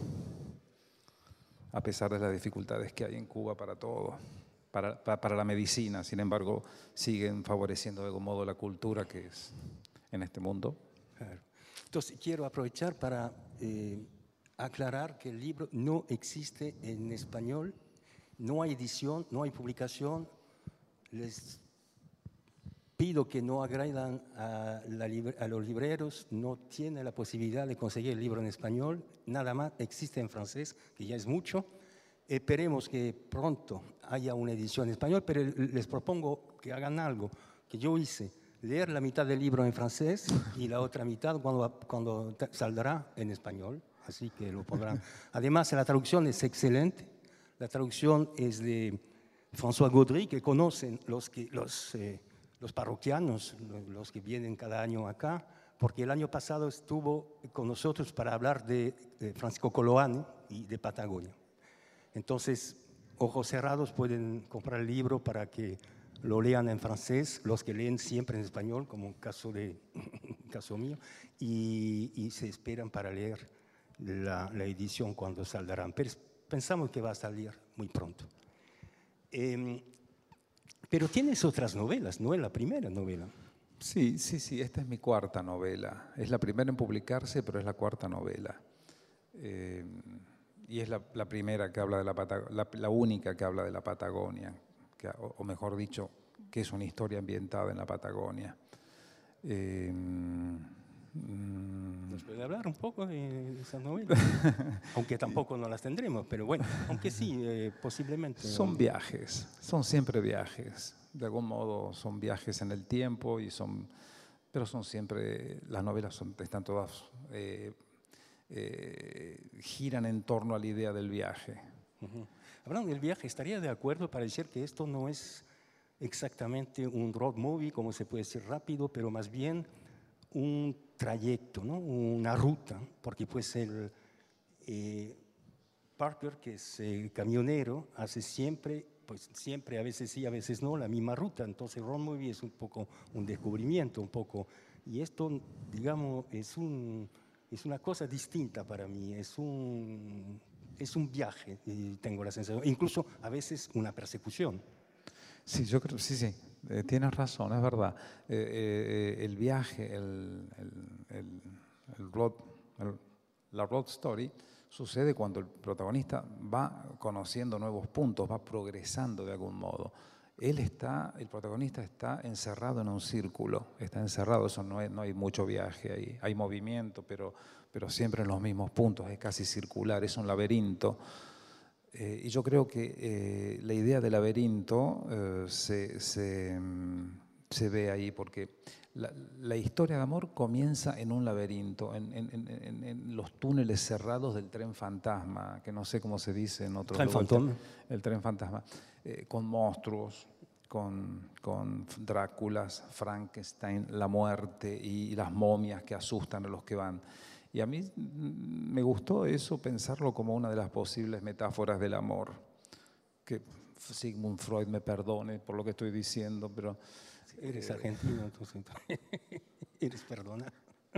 A pesar de las dificultades que hay en Cuba para todo, para, para, para la medicina, sin embargo, siguen favoreciendo de algún modo la cultura que es en este mundo. Claro. Entonces, quiero aprovechar para eh, aclarar que el libro no existe en español, no hay edición, no hay publicación. Les pido que no agredan a, la libre, a los libreros, no tiene la posibilidad de conseguir el libro en español, nada más existe en francés, que ya es mucho. Esperemos que pronto haya una edición en español, pero les propongo que hagan algo que yo hice: leer la mitad del libro en francés y la otra mitad cuando, cuando saldrá en español, así que lo podrán. Además, la traducción es excelente, la traducción es de François Gaudry, que conocen los, que, los, eh, los parroquianos, los que vienen cada año acá, porque el año pasado estuvo con nosotros para hablar de, de Francisco Coloane y de Patagonia. Entonces, ojos cerrados, pueden comprar el libro para que lo lean en francés, los que leen siempre en español, como un caso, de, caso mío, y, y se esperan para leer la, la edición cuando saldrán. Pero pensamos que va a salir muy pronto. Eh, pero tienes otras novelas, no es la primera novela. Sí, sí, sí, esta es mi cuarta novela. Es la primera en publicarse, pero es la cuarta novela. Eh, y es la, la primera que habla de la Patagonia, la, la única que habla de la Patagonia, que, o, o mejor dicho, que es una historia ambientada en la Patagonia. Eh, mm, ¿Nos puede hablar un poco de esa novela? Aunque tampoco no las tendremos, pero bueno, aunque sí, eh, posiblemente. Son viajes, son siempre viajes. De algún modo son viajes en el tiempo, y son, pero son siempre, las novelas son, están todas, eh, eh, giran en torno a la idea del viaje. Uh-huh. Hablando del viaje, ¿estaría de acuerdo para decir que esto no es exactamente un road movie, como se puede decir rápido, pero más bien un trayecto, ¿no? Una ruta? Porque pues el eh, Parker, que es eh, camionero, hace siempre, pues siempre, a veces sí, a veces no, la misma ruta. Entonces road movie es un poco un descubrimiento, un poco, y esto, digamos, es un... es una cosa distinta para mí, es un, es un viaje, y tengo la sensación, incluso a veces una persecución. Sí, yo creo, sí, sí, eh, tienes razón, es verdad. Eh, eh, el viaje, el, el, el, el road, el, la road story sucede cuando el protagonista va conociendo nuevos puntos, va progresando de algún modo. él está, el protagonista está encerrado en un círculo, está encerrado, eso no, es, no hay mucho viaje ahí, hay movimiento, pero, pero siempre en los mismos puntos, es casi circular, es un laberinto. Eh, y yo creo que eh, la idea del laberinto eh, se, se, se ve ahí, porque la, la historia de amor comienza en un laberinto, en, en, en, en los túneles cerrados del tren fantasma, que no sé cómo se dice en otros Tren lugares. fantôme. El tren fantasma, eh, con monstruos, con, con Dráculas, Frankenstein, la muerte y las momias que asustan a los que van. Y a mí me gustó eso, pensarlo como una de las posibles metáforas del amor. Que Sigmund Freud me perdone por lo que estoy diciendo, pero... Eres eh, argentino, entonces eres perdona.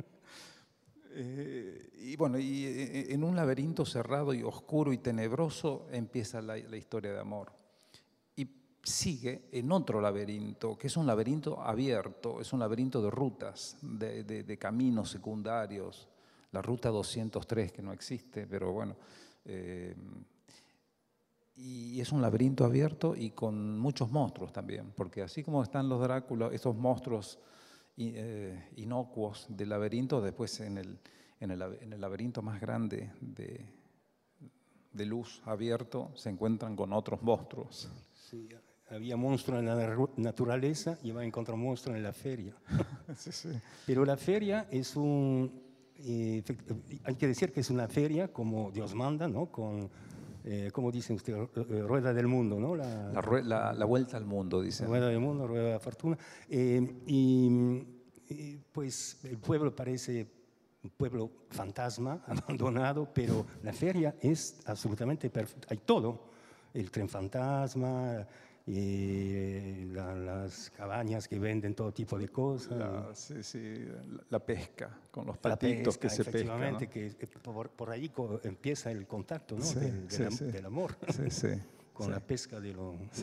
Eh, y bueno, y eh, en un laberinto cerrado y oscuro y tenebroso empieza la, la historia de amor. Y sigue en otro laberinto, que es un laberinto abierto, es un laberinto de rutas, de, de, de caminos secundarios. La ruta doscientos tres, que no existe, pero bueno. Eh, y es un laberinto abierto y con muchos monstruos también, porque así como están los Dráculas, estos monstruos eh, inocuos del laberinto, después en el, en el, en el laberinto más grande de, de luz abierto se encuentran con otros monstruos. Sí, había monstruos en la naturaleza y va a encontrar monstruos en la feria. Sí, sí. Pero la feria es un... Eh, hay que decir que es una feria como Dios manda, ¿no? Con, eh, como dicen ustedes, rueda del mundo, ¿no? La, La, rue- la, la vuelta al mundo, dicen. rueda del mundo, rueda de la fortuna. Eh, y, y pues el pueblo parece un pueblo fantasma, abandonado, pero la feria es absolutamente perfecta. Hay todo, el tren fantasma, y la, las cabañas que venden todo tipo de cosas. La, sí, sí, la, la pesca, con los La patitos pesca, que se pescan, efectivamente, ¿no? que eh, por, por ahí co- empieza el contacto, ¿no? Sí, del, del sí, am- sí. del amor, Sí, sí, con sí. la pesca de lo... Sí.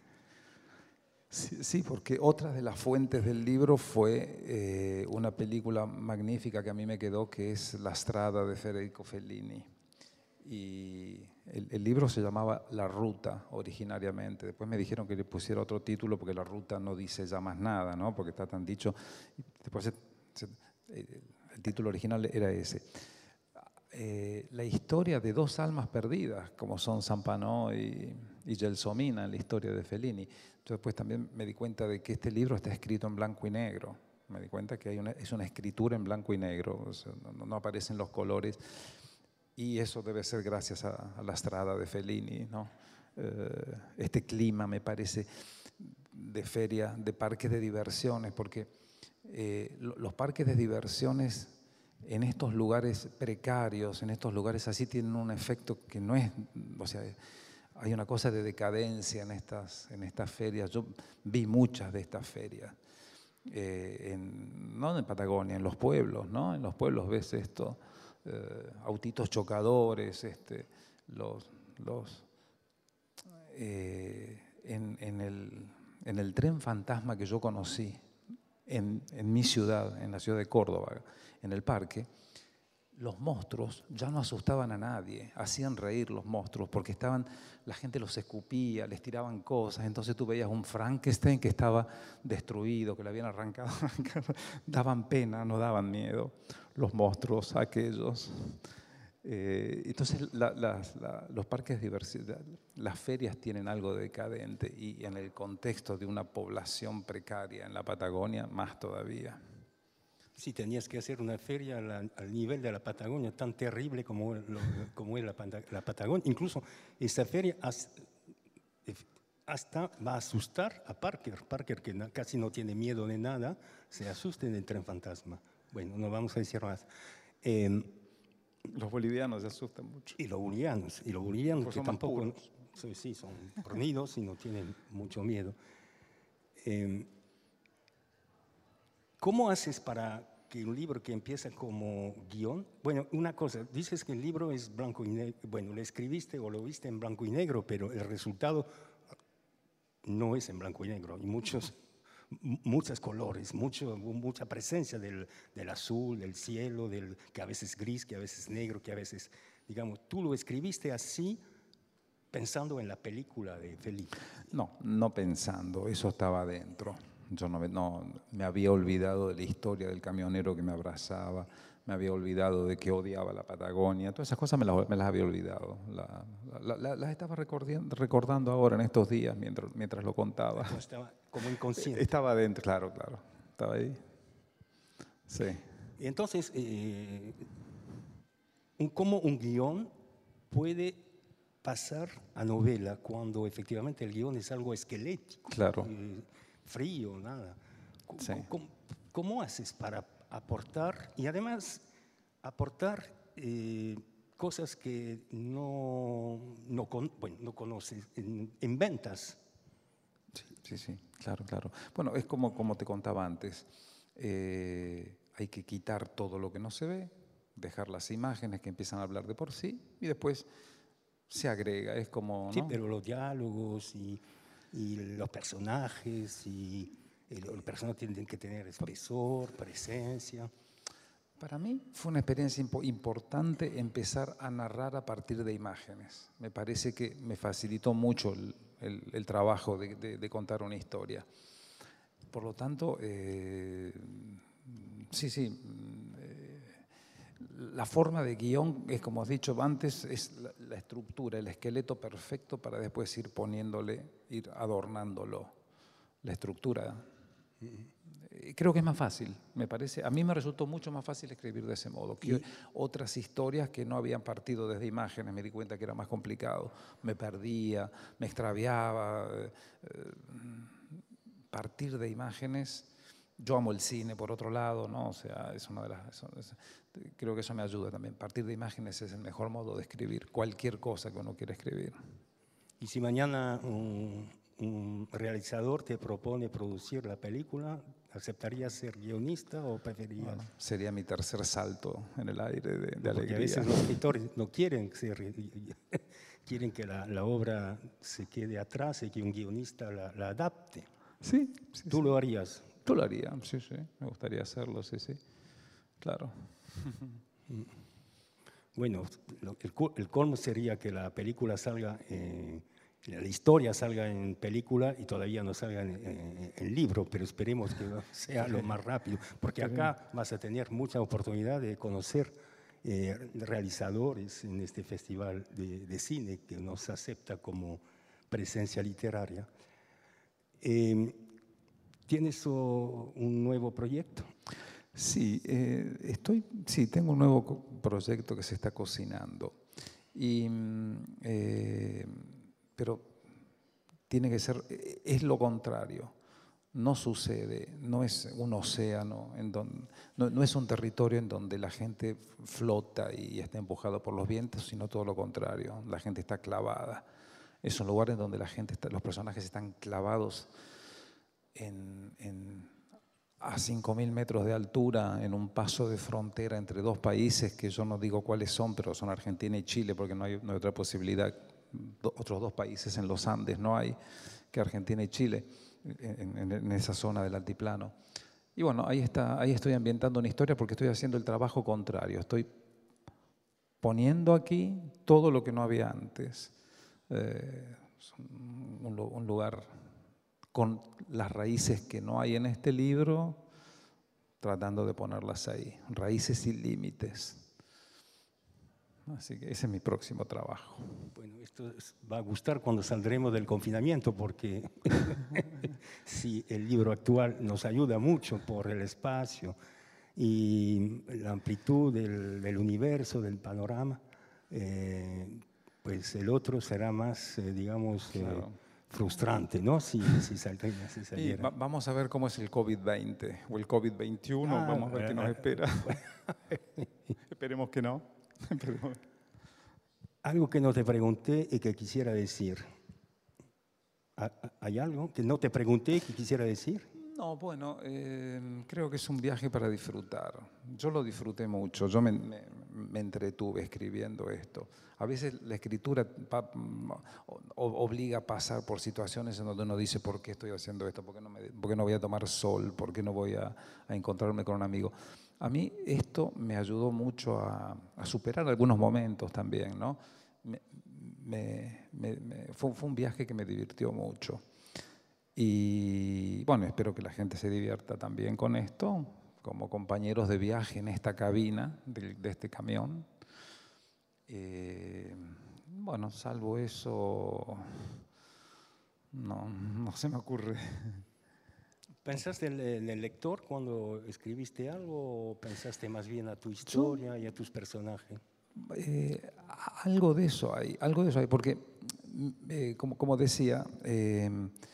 Sí, sí, porque otra de las fuentes del libro fue eh, una película magnífica que a mí me quedó, que es La Strada de Federico Fellini. Y el, el libro se llamaba La Ruta originariamente. Después me dijeron que le pusiera otro título porque La Ruta no dice ya más nada, ¿no? Porque está tan dicho. Después se- se- eh, el título original era ese. Eh, la historia de dos almas perdidas, como son Zampano y, y Gelsomina en la historia de Fellini. Después también me di cuenta de que este libro está escrito en blanco y negro. Me di cuenta que hay una, es una escritura en blanco y negro, o sea, no, no aparecen los colores. Y eso debe ser gracias a, a La Strada de Fellini, ¿no? Eh, este clima me parece de feria, de parques de diversiones, porque eh, lo- los parques de diversiones en estos lugares precarios, en estos lugares así, tienen un efecto que no es, o sea, hay una cosa de decadencia en estas, en estas ferias. Yo vi muchas de estas ferias, eh, en, no en Patagonia, en los pueblos, ¿no? En los pueblos ves esto, eh, autitos chocadores, este, los, los, eh, en, en el, en el tren fantasma que yo conocí en, en mi ciudad, en la ciudad de Córdoba, en el parque, los monstruos ya no asustaban a nadie, hacían reír los monstruos porque estaban, la gente los escupía, les tiraban cosas, entonces tú veías un Frankenstein que estaba destruido, que le habían arrancado, daban pena, no daban miedo los monstruos aquellos. Eh, entonces la, las- la- los parques de diversidad, las ferias tienen algo de decadente y en el contexto de una población precaria en la Patagonia más todavía. Si tenías que hacer una feria a la- al nivel de la Patagonia, tan terrible como, lo- como es la, Pata- la Patagonia. Incluso esta feria has- hasta va a asustar a Parker. Parker, que na- casi no tiene miedo de nada, se asusta en el tren fantasma. Bueno, no vamos a decir más. Eh, Los bolivianos se asustan mucho. y los bolivianos, y los bolivianos Pues que son más tampoco, puros. sí, sí, son fornidos y no tienen mucho miedo. Eh, ¿Cómo haces para que un libro que empieza como guión? Bueno, una cosa, dices que el libro es blanco y negro, bueno, lo escribiste o lo viste en blanco y negro, pero el resultado no es en blanco y negro, y muchos, muchos colores, mucho, mucha presencia del, del azul, del cielo, del, que a veces gris, que a veces negro, que a veces, digamos, tú lo escribiste así pensando en la película de Felipe. No, no pensando, eso estaba adentro. Yo no me, no, me había olvidado de la historia del camionero que me abrazaba, me había olvidado de que odiaba la Patagonia, todas esas cosas me las, me las había olvidado. La, la, la, las estaba recordando, recordando ahora en estos días mientras, mientras lo contaba. Estaba como inconsciente. Estaba adentro, claro, claro, estaba ahí. Sí. Entonces, eh, ¿cómo un guión puede pasar a novela cuando efectivamente el guión es algo esquelético? Claro. Eh, frío, nada. ¿Cómo, Sí. cómo, cómo haces para aportar y además aportar eh, cosas que no, no, con, bueno, no conoces, en, inventas? Sí, sí, sí, claro, claro. Bueno, es como, como te contaba antes, eh, hay que quitar todo lo que no se ve, dejar las imágenes que empiezan a hablar de por sí y después se agrega, es como, ¿no? Sí, pero los diálogos y, y los personajes y el, los personajes tienen que tener espesor, presencia. Para mí fue una experiencia impo- importante empezar a narrar a partir de imágenes. Me parece que me facilitó mucho el, el- el trabajo de, de- de contar una historia. Por lo tanto, eh, sí, sí, eh, la forma de guión es, como has dicho antes, es la, la estructura, el esqueleto perfecto para después ir poniéndole, ir adornándolo. La estructura. Eh, Creo que es más fácil, me parece. A mí me resultó mucho más fácil escribir de ese modo. Que Y- otras historias que no habían partido desde imágenes, me di cuenta que era más complicado. Me perdía, me extraviaba. eh, eh, partir de imágenes. Yo amo el cine, por otro lado, ¿no? O sea, es una de las. eso- es- creo que eso me ayuda también. Partir de imágenes es el mejor modo de escribir cualquier cosa que uno quiera escribir. Y si mañana un, un realizador te propone producir la película, ¿aceptarías ser guionista o preferirías? Bueno, sería mi tercer salto en el aire de, de Porque a alegría. veces los escritores no quieren ser, quieren que la, la obra se quede atrás y que un guionista la, la adapte. Sí, sí, ¿Tú sí. lo harías? Tú lo harías, sí, sí. Me gustaría hacerlo, sí, sí. Claro. Bueno, lo- el, co- el colmo sería que la película salga, eh, la historia salga en película y todavía no salga en, en- en libro, pero esperemos que sea lo más rápido, porque acá vas a tener mucha oportunidad de conocer eh, realizadores en este festival de, de cine que nos acepta como presencia literaria. Eh, ¿Tienes oh, un nuevo proyecto? Sí, eh, estoy, sí, tengo un nuevo co- proyecto que se está cocinando. Y, mm, eh, pero tiene que ser, eh, es lo contrario. No sucede, no es un océano, en donde, no, no es un territorio en donde la gente flota y está empujada por los vientos, sino todo lo contrario. La gente está clavada. Es un lugar en donde la gente está, los personajes están clavados en, en- a cinco mil metros de altura, en un paso de frontera entre dos países que yo no digo cuáles son, pero son Argentina y Chile, porque no hay, no hay otra posibilidad. Do- otros dos países en los Andes no hay que Argentina y Chile, en, en- en esa zona del altiplano. Y bueno, ahí, está, ahí estoy ambientando una historia porque estoy haciendo el trabajo contrario. Estoy poniendo aquí todo lo que no había antes. Eh, es un, un lu- un lugar con las raíces que no hay en este libro, tratando de ponerlas ahí, raíces sin límites. Así que ese es mi próximo trabajo. Bueno, esto es- va a gustar cuando saldremos del confinamiento, porque sí, el libro actual nos ayuda mucho por el espacio y la amplitud del, del universo, del panorama. eh, pues el otro será más, eh, digamos, eh, Claro. frustrante, ¿no? Si, si saldría, si Y saliera. va- vamos a ver cómo es el COVID veinte o el COVID veintiuno, Ah, vamos a ver qué nos eh, espera. Esperemos que no. Esperemos. Algo que no te pregunté y que quisiera decir. ¿Ha- ¿Hay algo que no te pregunté y que quisiera decir? No, bueno, eh, creo que es un viaje para disfrutar. Yo lo disfruté mucho, yo me, me- me entretuve escribiendo esto. A veces la escritura pa- o- obliga a pasar por situaciones en donde uno dice, ¿por qué estoy haciendo esto? ¿Por qué no, me- por qué no voy a tomar sol? ¿Por qué no voy a, a encontrarme con un amigo? A mí esto me ayudó mucho a, a superar algunos momentos también, ¿no? Me, me, me, me, fue, fue un viaje que me divirtió mucho. Y bueno, espero que la gente se divierta también con esto, como compañeros de viaje en esta cabina de, de este camión. Eh, bueno, salvo eso, no, no se me ocurre. ¿Pensaste en el lector cuando escribiste algo o pensaste más bien a tu historia y a tus personajes? Eh, algo de eso hay, algo de eso hay, porque eh, como, como decía, eh,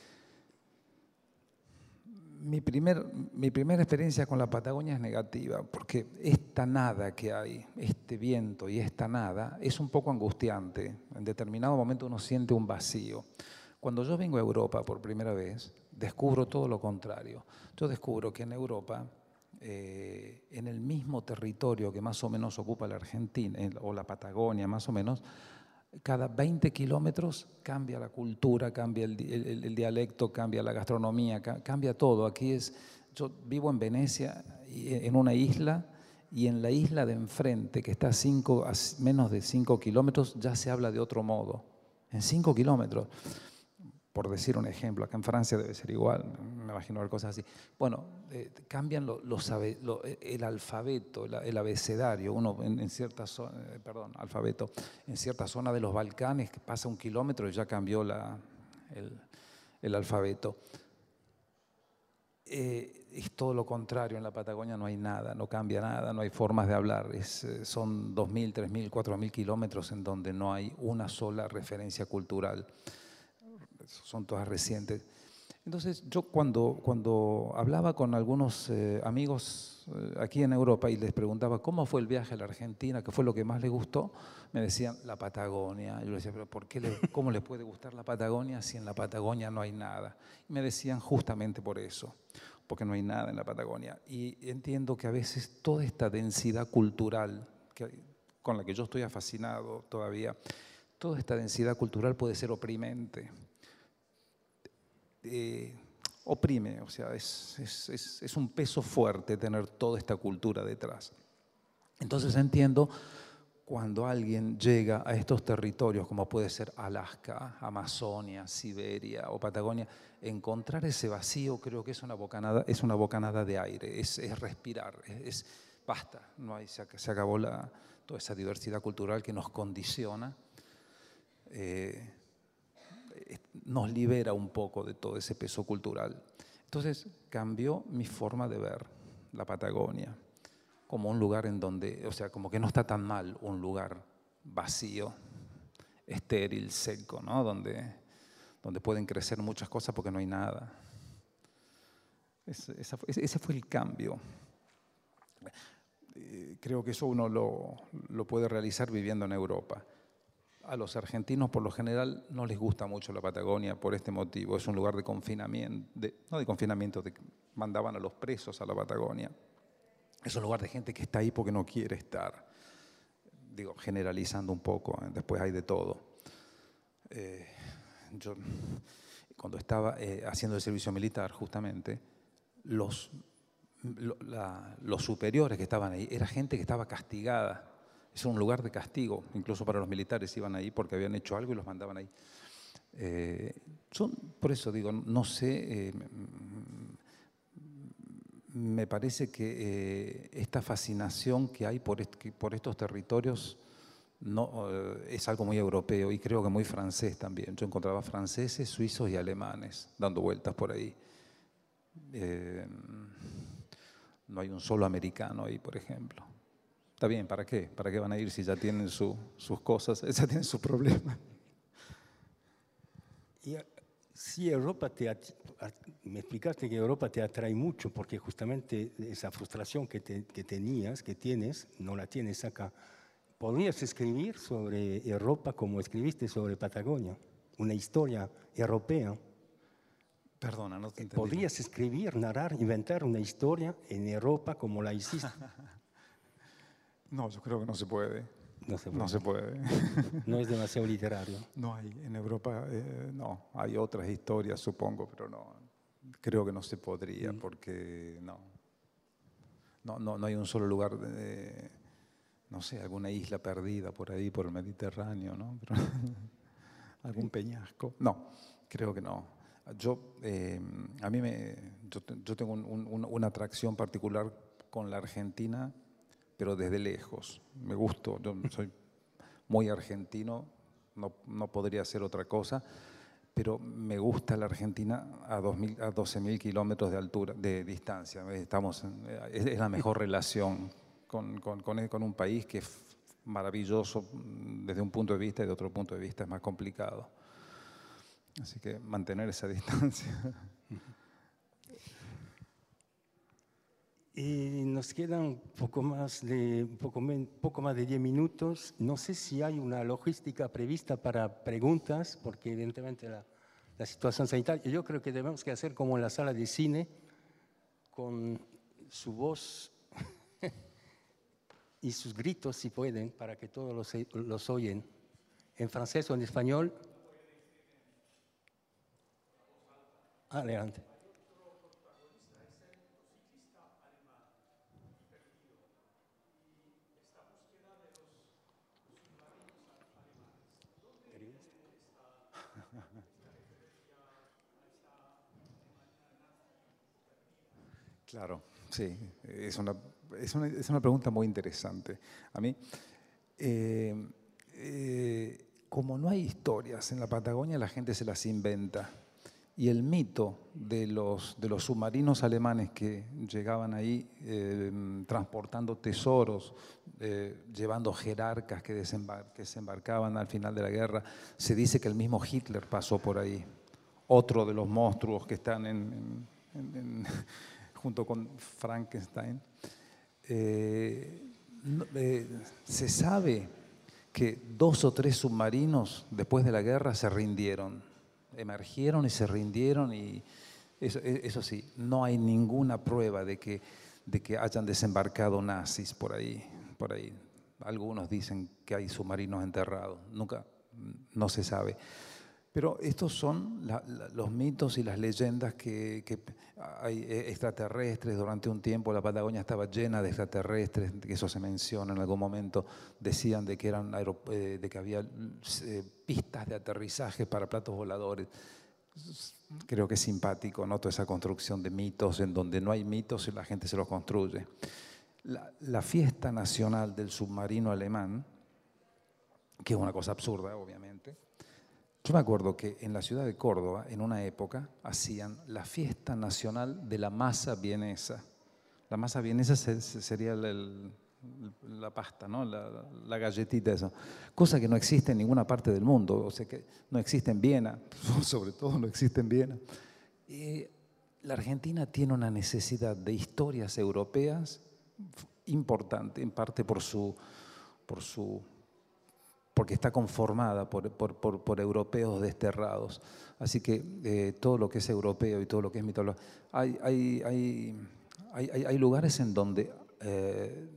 mi, primer, mi primera experiencia con la Patagonia es negativa, porque esta nada que hay, este viento y esta nada, es un poco angustiante. En determinado momento uno siente un vacío. Cuando yo vengo a Europa por primera vez, descubro todo lo contrario. Yo descubro que en Europa, eh, en el mismo territorio que más o menos ocupa la Argentina, o la Patagonia más o menos, cada veinte kilómetros cambia la cultura, cambia el, el, el dialecto, cambia la gastronomía, cambia todo. Aquí es, yo vivo en Venecia, en una isla, y en la isla de enfrente, que está a, cinco, a menos de cinco kilómetros, ya se habla de otro modo. En cinco kilómetros. Por decir un ejemplo, acá en Francia debe ser igual, me imagino ver cosas así. Bueno, eh, cambian lo, los, lo, el alfabeto, el, el abecedario. Uno en, en cierta zona, eh, perdón, alfabeto, en cierta zona de los Balcanes, que pasa un kilómetro y ya cambió la, el, el alfabeto. Eh, es todo lo contrario, en la Patagonia no hay nada, no cambia nada, no hay formas de hablar. Es, son dos mil, tres mil, cuatro mil kilómetros en donde no hay una sola referencia cultural. Son todas recientes. Entonces, yo cuando, cuando hablaba con algunos eh, amigos eh, aquí en Europa y les preguntaba cómo fue el viaje a la Argentina, qué fue lo que más les gustó, me decían la Patagonia. Yo les decía, pero ¿por qué le, cómo les puede gustar la Patagonia si en la Patagonia no hay nada? Y me decían justamente por eso, porque no hay nada en la Patagonia. Y entiendo que a veces toda esta densidad cultural que, con la que yo estoy fascinado todavía, toda esta densidad cultural puede ser oprimente. Eh, oprime, o sea, es, es, es, es un peso fuerte tener toda esta cultura detrás. Entonces entiendo cuando alguien llega a estos territorios, como puede ser Alaska, Amazonia, Siberia o Patagonia, encontrar ese vacío creo que es una bocanada, es una bocanada de aire, es, es respirar, es, es basta, no hay, se, se acabó la, toda esa diversidad cultural que nos condiciona. Eh, nos libera un poco de todo ese peso cultural. Entonces cambió mi forma de ver la Patagonia como un lugar en donde, o sea, como que no está tan mal un lugar vacío, estéril, seco, ¿no? Donde, donde pueden crecer muchas cosas porque no hay nada. Ese, esa, ese fue el cambio. Creo que eso uno lo, lo puede realizar viviendo en Europa. A los argentinos, por lo general, no les gusta mucho la Patagonia por este motivo. Es un lugar de confinamiento, de, no de confinamiento, de, mandaban a los presos a la Patagonia. Es un lugar de gente que está ahí porque no quiere estar. Digo, generalizando un poco, ¿eh? Después hay de todo. Eh, yo, cuando estaba eh, haciendo el servicio militar, justamente, los, lo, la, los superiores que estaban ahí, era gente que estaba castigada. Es un lugar de castigo, incluso para los militares iban ahí porque habían hecho algo y los mandaban ahí. Eh, son, por eso digo, no sé, eh, me parece que eh, esta fascinación que hay por, est por estos territorios no, eh, es algo muy europeo y creo que muy francés también. Yo encontraba franceses, suizos y alemanes dando vueltas por ahí. Eh, no hay un solo americano ahí, por ejemplo. Está bien, ¿para qué? ¿Para qué van a ir si ya tienen su, sus cosas, ya tienen sus problemas? Y si Europa te me explicaste que Europa te atrae mucho porque justamente esa frustración que, te, que tenías, que tienes, no la tienes acá. ¿Podrías escribir sobre Europa como escribiste sobre Patagonia? Una historia europea. Perdona, no te entendí. ¿Podrías escribir, narrar, inventar una historia en Europa como la hiciste? No, yo creo que no se puede. No se puede. No se puede. No es demasiado literario. No hay, en Europa eh, no, hay otras historias, supongo, pero no, creo que no se podría mm. porque no, no, no, no hay un solo lugar, de, no sé, alguna isla perdida por ahí, por el Mediterráneo, ¿no? Pero ¿Algún peñasco? No, creo que no. Yo, eh, a mí me, yo, yo tengo un, un, una atracción particular con la Argentina, pero desde lejos. Me gusta, yo soy muy argentino, no, no podría ser otra cosa, pero me gusta la Argentina a, a doce mil kilómetros de altura, de distancia. Estamos en, es, es la mejor relación con, con, con, con un país que es maravilloso desde un punto de vista y de otro punto de vista es más complicado. Así que mantener esa distancia. Y nos quedan poco más de, poco, poco más de diez minutos. No sé si hay una logística prevista para preguntas, porque evidentemente la, la situación sanitaria, yo creo que debemos que hacer como en la sala de cine, con su voz y sus gritos, si pueden, para que todos los, los oyen, en francés o en español. Adelante. Claro, sí, es una, es una, es una pregunta muy interesante. A mí, eh, eh, como no hay historias en la Patagonia, la gente se las inventa. Y el mito de los, de los submarinos alemanes que llegaban ahí eh, transportando tesoros, eh, llevando jerarcas que, desembar que desembarcaban al final de la guerra, se dice que el mismo Hitler pasó por ahí. Otro de los monstruos que están en, en, en, junto con Frankenstein. Eh, eh, se sabe que dos o tres submarinos después de la guerra se rindieron. Emergieron y se rindieron y eso, eso sí, no hay ninguna prueba de que, de que hayan desembarcado nazis por ahí, por ahí. Algunos dicen que hay submarinos enterrados, nunca, no se sabe. Pero estos son la, la, los mitos y las leyendas que, que hay extraterrestres. Durante un tiempo la Patagonia estaba llena de extraterrestres, que eso se menciona en algún momento. Decían de que, eran de que había eh, pistas de aterrizaje para platos voladores. Creo que es simpático, ¿no? Toda esa construcción de mitos en donde no hay mitos y la gente se los construye. La, la fiesta nacional del submarino alemán, que es una cosa absurda, obviamente. Yo me acuerdo que en la ciudad de Córdoba, en una época, hacían la fiesta nacional de la masa vienesa. La masa vienesa sería el, el, la pasta, ¿no? la, la galletita, eso. Cosa que no existe en ninguna parte del mundo, o sea que no existe en Viena, sobre todo no existe en Viena. Y la Argentina tiene una necesidad de historias europeas importante, en parte por su... Por su porque está conformada por, por, por, por europeos desterrados. Así que eh, todo lo que es europeo y todo lo que es mitología, hay, hay, hay, hay, hay lugares en donde eh,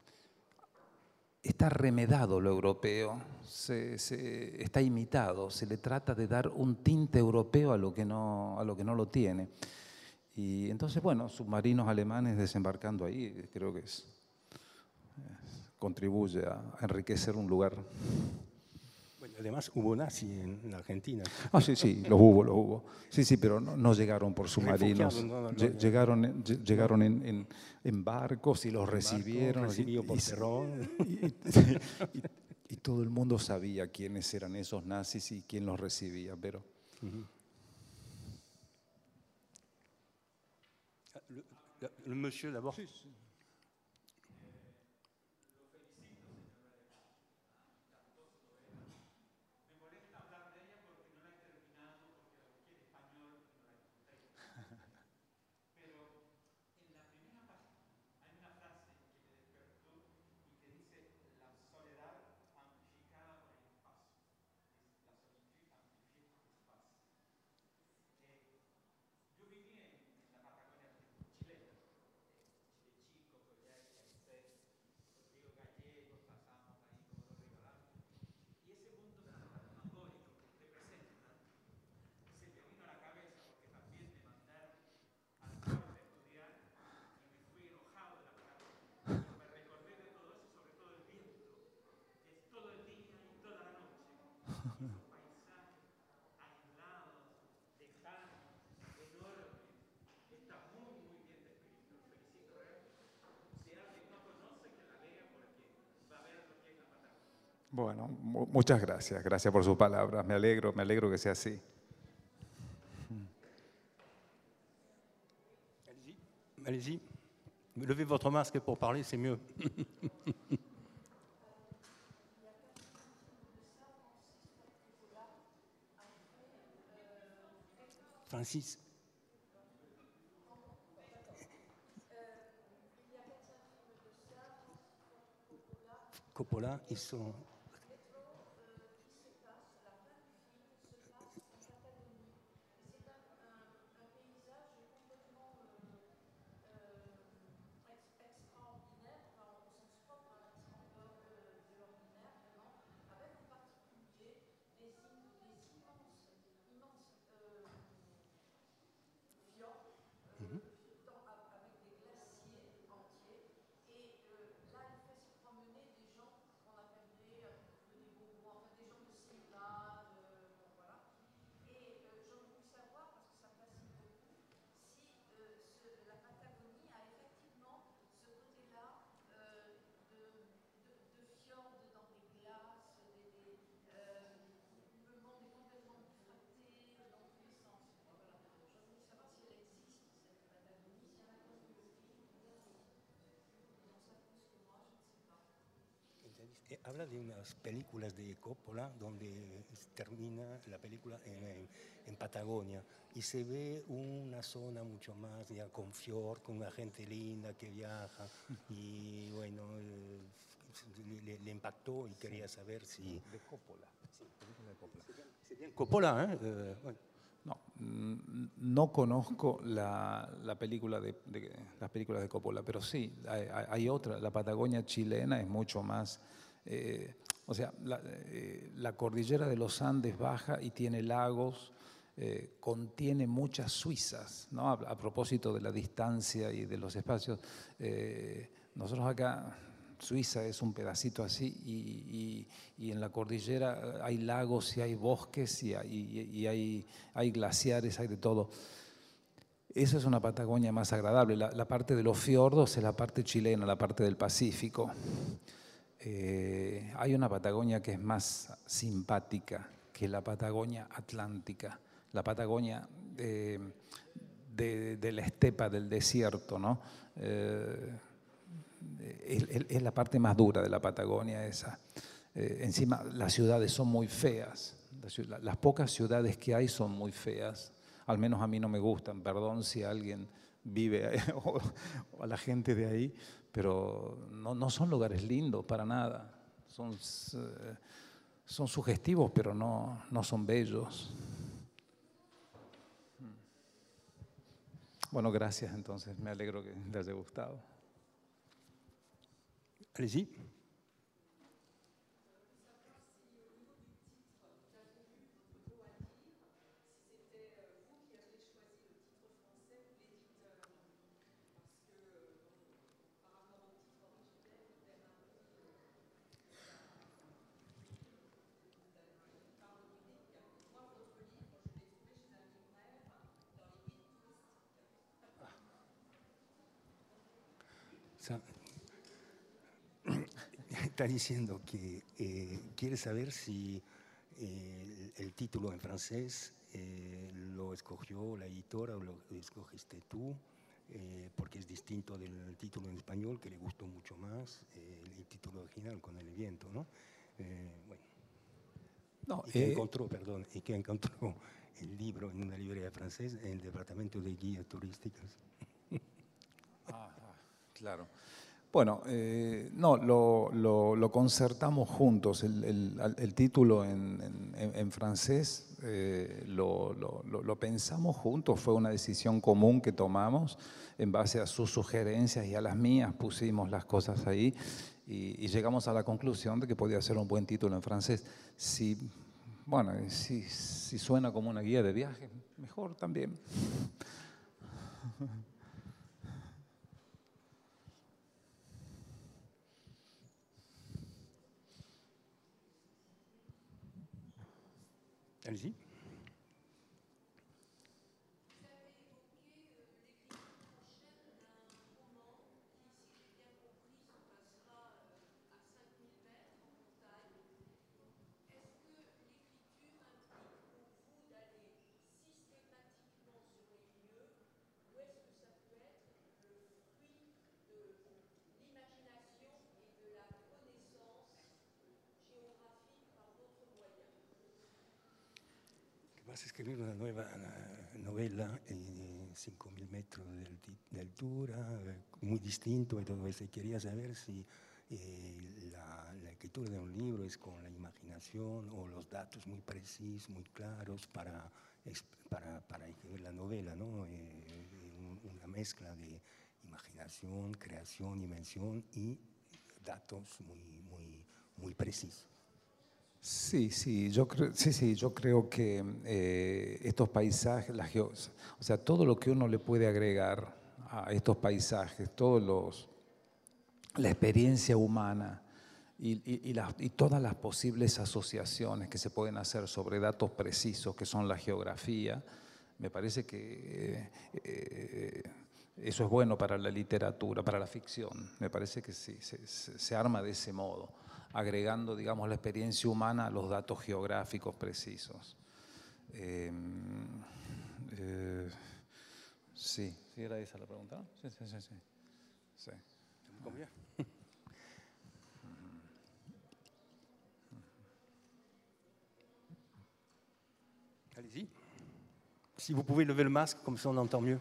está remedado lo europeo, se, se, está imitado, se le trata de dar un tinte europeo a lo que no, a lo, que no lo tiene. Y entonces, bueno, submarinos alemanes desembarcando ahí, creo que es... contribuye a enriquecer un lugar. Bueno, además hubo nazi en Argentina. Ah, sí, sí, los hubo, los hubo. Sí, sí, pero no, no llegaron por submarinos. No, no, no, llegaron en, llegaron en, en, en barcos y los recibieron. Barco, recibido por y, Perón. Y, y, y, y todo el mundo sabía quiénes eran esos nazis y quién los recibía, pero... Uh-huh. Le, le, le monsieur d'abord. Sí, sí. Bueno, mu- muchas gracias. Gracias por sus palabras. Me alegro, me alegro que sea así. Allez-y. Allez-y. Levez votre masque pour parler, c'est mieux. Francis. Coppola, ils sont... Eh, Habla de unas películas de Coppola donde termina la película en, en- en Patagonia y se ve una zona mucho más ya con fiord, con una gente linda que viaja y bueno, eh, le, le- le impactó y quería saber si... De Coppola. Sí, película de Coppola. C'est bien Coppola, ¿eh? Eh, bueno. No, mm, no conozco la, la película de, de- las películas de Coppola, pero sí, hay, hay- hay otra. La Patagonia chilena es mucho más, eh, o sea, la, eh, la cordillera de los Andes baja y tiene lagos, eh, contiene muchas suizas, ¿no? A, a propósito de la distancia y de los espacios, eh, nosotros acá Suiza es un pedacito así y, y- y en la cordillera hay lagos y hay bosques y hay, y- y hay, hay glaciares, hay de todo. Esa es una Patagonia más agradable. La, la parte de los fiordos es la parte chilena, la parte del Pacífico. Eh, hay una Patagonia que es más simpática que la Patagonia atlántica, la Patagonia de, de- de la estepa, del desierto, ¿no? Eh, es, es- es la parte más dura de la Patagonia esa. Eh, encima las ciudades son muy feas, las, ciu- las pocas ciudades que hay son muy feas, al menos a mí no me gustan, perdón si alguien vive ahí, o, o a la gente de ahí, pero no, no son lugares lindos para nada, son, eh, son sugestivos pero no, no son bellos. Bueno, gracias entonces, me alegro que les haya gustado. Allez-y. Ça- Está diciendo que eh, quiere saber si eh, el, el título en francés eh, lo escogió la editora o lo escogiste tú, eh, porque es distinto del título en español, que le gustó mucho más, eh, el título original con el viento, ¿no? Eh, bueno. No, Y que eh, encontró, perdón, y que encontró el libro en una librería francesa en el departamento de guías turísticas. Ajá, claro. Bueno, eh, no, lo, lo- lo concertamos juntos. El, el- el título en, en- en francés eh, lo, lo- lo- lo pensamos juntos, fue una decisión común que tomamos en base a sus sugerencias y a las mías, pusimos las cosas ahí y, y llegamos a la conclusión de que podía ser un buen título en francés. Si, bueno, si, si suena como una guía de viaje, mejor también. Allez-y. vas a escribir una nueva uh, novela en cinco mil metros de, de altura, uh, muy distinto y todo eso. Y quería saber si eh, la, la escritura de un libro es con la imaginación o los datos muy precisos, muy claros para, para, para escribir la novela, ¿no? Eh, una mezcla de imaginación, creación, invención y datos muy, muy, muy precisos. Sí, sí, yo creo, sí, sí, yo creo que eh, estos paisajes, la geo, o sea, todo lo que uno le puede agregar a estos paisajes, todos los, la experiencia humana y, y, y, las, y todas las posibles asociaciones que se pueden hacer sobre datos precisos que son la geografía, me parece que eh, eh, eso es bueno para la literatura, para la ficción. Me parece que sí, se, se, se arma de ese modo, agregando, digamos, la experiencia humana a los datos geográficos precisos. Eh, eh, sí, ¿sí era esa la pregunta? Sí, sí, sí. sí. sí. Allez-y. Si vous pouvez lever le masque, comme ça on entend mieux.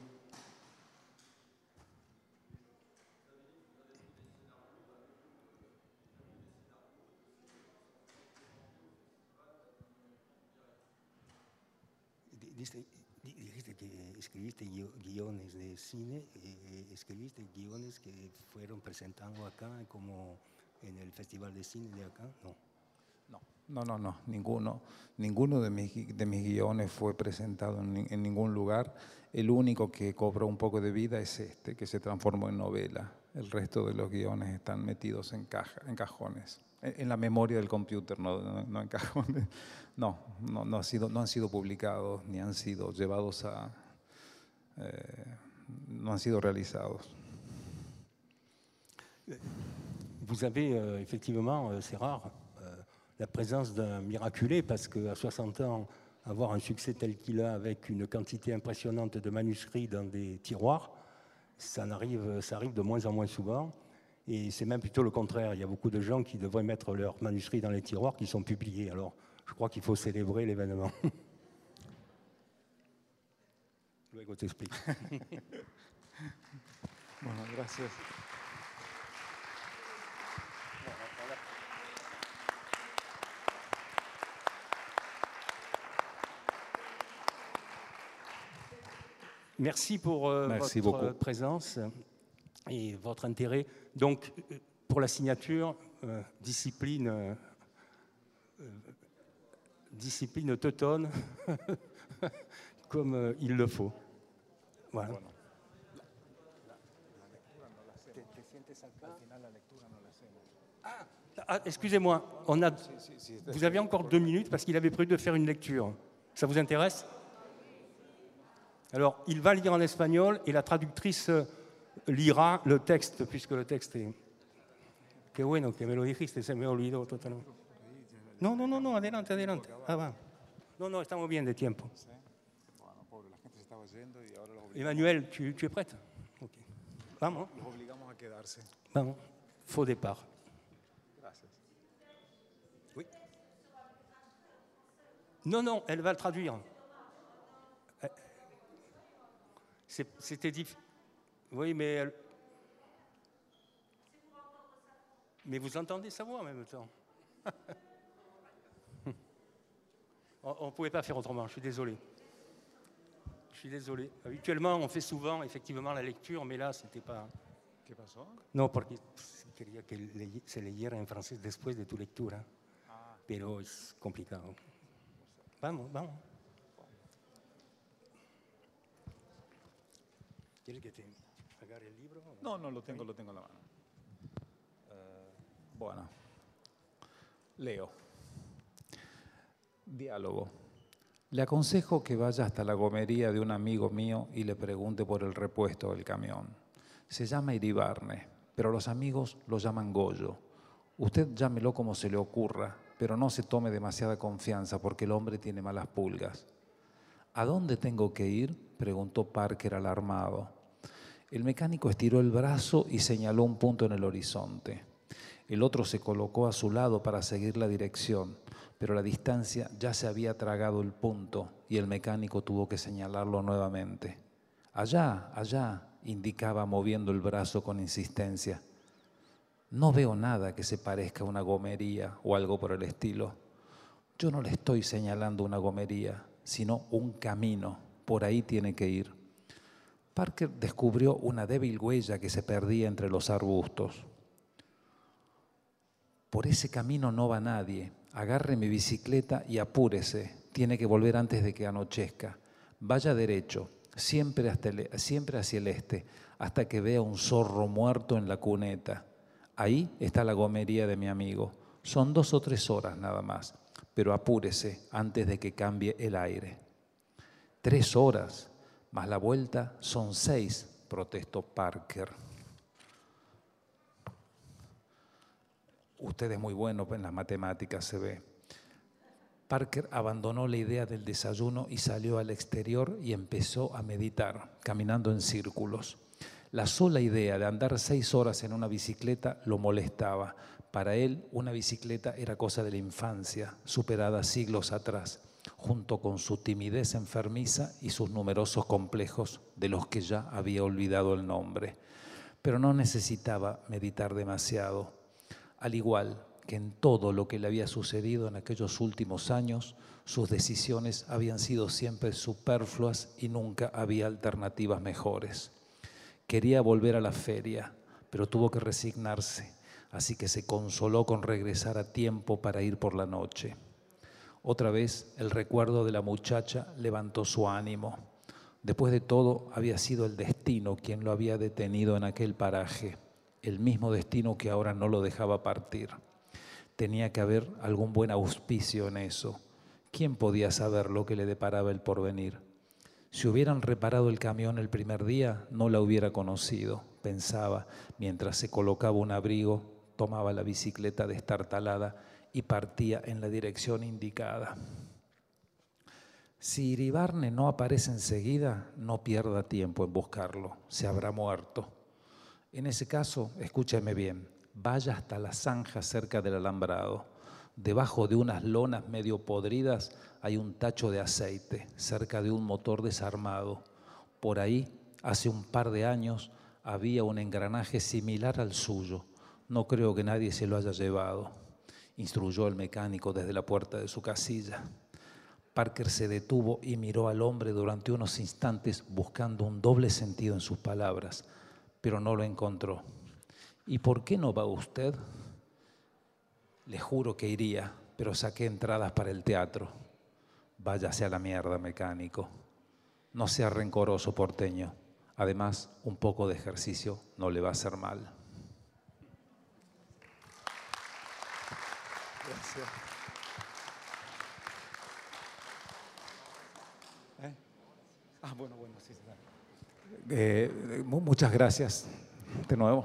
Dijiste que escribiste guiones de cine, eh, escribiste guiones que fueron presentados acá como en el Festival de Cine de acá, ¿no? No, no, no, no, ninguno. Ninguno de mis, de mis guiones fue presentado en, en ningún lugar. El único que cobró un poco de vida es este, que se transformó en novela. El resto de los guiones están metidos en, caja, en cajones, en, en la memoria del computer, no, no, no en cajones. No, no, no, ha sido, no han sido publicados ni han sido llevados a... Eh, no han sido realizados. Vous avez euh, effectivement, euh, c'est rare, euh, la présence d'un miraculé, parce qu'à soixante ans, avoir un succès tel qu'il a avec une quantité impressionnante de manuscrits dans des tiroirs, ça arrive, ça arrive de moins en moins souvent. Et c'est même plutôt le contraire. Il y a beaucoup de gens qui devraient mettre leurs manuscrits dans les tiroirs qui sont publiés. Alors, je crois qu'il faut célébrer l'événement. Luego te explico. Bueno, gracias. Merci pour euh, Merci votre beaucoup. présence et votre intérêt. Donc, pour la signature, euh, discipline, euh, discipline teutonne, comme euh, il le faut. Voilà. Bueno. Ah, excusez-moi, on a, vous avez encore deux minutes parce qu'il avait prévu de faire une lecture. Ça vous intéresse ? Alors, il va lire en espagnol et la traductrice lira le texte, puisque le texte est... Qué bueno que me lo dijiste, se me olvidó totalmente. No, no, no, no, adelante, adelante. Ah, va. No, no, estamos bien de tiempo. Bueno, pobre, la gente se estaba yendo y ahora los obligamos, Emmanuel, tu, tu es prête? Okay. Vamos. los obligamos a quedarse. Vamos. Faux départ. Gracias. Oui. Non, non, elle va le traduire. C'était difficile. Oui, mais elle... Mais vous entendez sa voix en même temps. On ne pouvait pas faire autrement, je suis désolé. Je suis désolé. Habituellement, on fait souvent effectivement la lecture, mais là, c'était pas... ¿Qué pasó? No, porque quería que le, se leyera en francés después de tu lectura. Ah. Pero es complicado. Vamos, vamos. ¿Quieres que te agarre el libro? No, no, lo tengo, lo tengo en la mano. Uh, bueno, leo. Diálogo. Le aconsejo que vaya hasta la gomería de un amigo mío y le pregunte por el repuesto del camión. Se llama Iribarne, pero los amigos lo llaman Goyo. Usted llámelo como se le ocurra, pero no se tome demasiada confianza porque el hombre tiene malas pulgas. ¿A dónde tengo que ir?, preguntó Parker alarmado. El mecánico estiró el brazo y señaló un punto en el horizonte. El otro se colocó a su lado para seguir la dirección, pero la distancia ya se había tragado el punto y el mecánico tuvo que señalarlo nuevamente. Allá, allá, indicaba moviendo el brazo con insistencia. No veo nada que se parezca a una gomería o algo por el estilo. Yo no le estoy señalando una gomería, sino un camino. Por ahí tiene que ir. Parker descubrió una débil huella que se perdía entre los arbustos. Por ese camino no va nadie. Agarre mi bicicleta y apúrese. Tiene que volver antes de que anochezca. Vaya derecho, siempre, hasta el, siempre hacia el este, hasta que vea un zorro muerto en la cuneta. Ahí está la gomería de mi amigo. Son dos o tres horas nada más, pero apúrese antes de que cambie el aire. Tres horas, más la vuelta son seis, protestó Parker. Usted es muy bueno en las matemáticas, se ve. Parker abandonó la idea del desayuno y salió al exterior y empezó a meditar, caminando en círculos. La sola idea de andar seis horas en una bicicleta lo molestaba. Para él, una bicicleta era cosa de la infancia, superada siglos atrás, junto con su timidez enfermiza y sus numerosos complejos de los que ya había olvidado el nombre. Pero no necesitaba meditar demasiado. Al igual que en todo lo que le había sucedido en aquellos últimos años, sus decisiones habían sido siempre superfluas y nunca había alternativas mejores. Quería volver a la feria, pero tuvo que resignarse, así que se consoló con regresar a tiempo para ir por la noche. Otra vez el recuerdo de la muchacha levantó su ánimo. Después de todo, había sido el destino quien lo había detenido en aquel paraje, el mismo destino que ahora no lo dejaba partir. Tenía que haber algún buen auspicio en eso. ¿Quién podía saber lo que le deparaba el porvenir? Si hubieran reparado el camión el primer día, no la hubiera conocido, pensaba, mientras se colocaba un abrigo, tomaba la bicicleta destartalada y partía en la dirección indicada. Si Iribarne no aparece enseguida, no pierda tiempo en buscarlo, se habrá muerto. En ese caso, escúcheme bien, vaya hasta la zanja cerca del alambrado. Debajo de unas lonas medio podridas hay un tacho de aceite, cerca de un motor desarmado. Por ahí, hace un par de años, había un engranaje similar al suyo. No creo que nadie se lo haya llevado, instruyó el mecánico desde la puerta de su casilla. Parker se detuvo y miró al hombre durante unos instantes buscando un doble sentido en sus palabras, pero no lo encontró. ¿Y por qué no va usted? Le juro que iría, pero saqué entradas para el teatro. Váyase a la mierda, mecánico. No sea rencoroso, porteño. Además, un poco de ejercicio no le va a hacer mal. Gracias. ¿Eh? Ah, bueno, bueno, sí. Eh, muchas gracias de nuevo.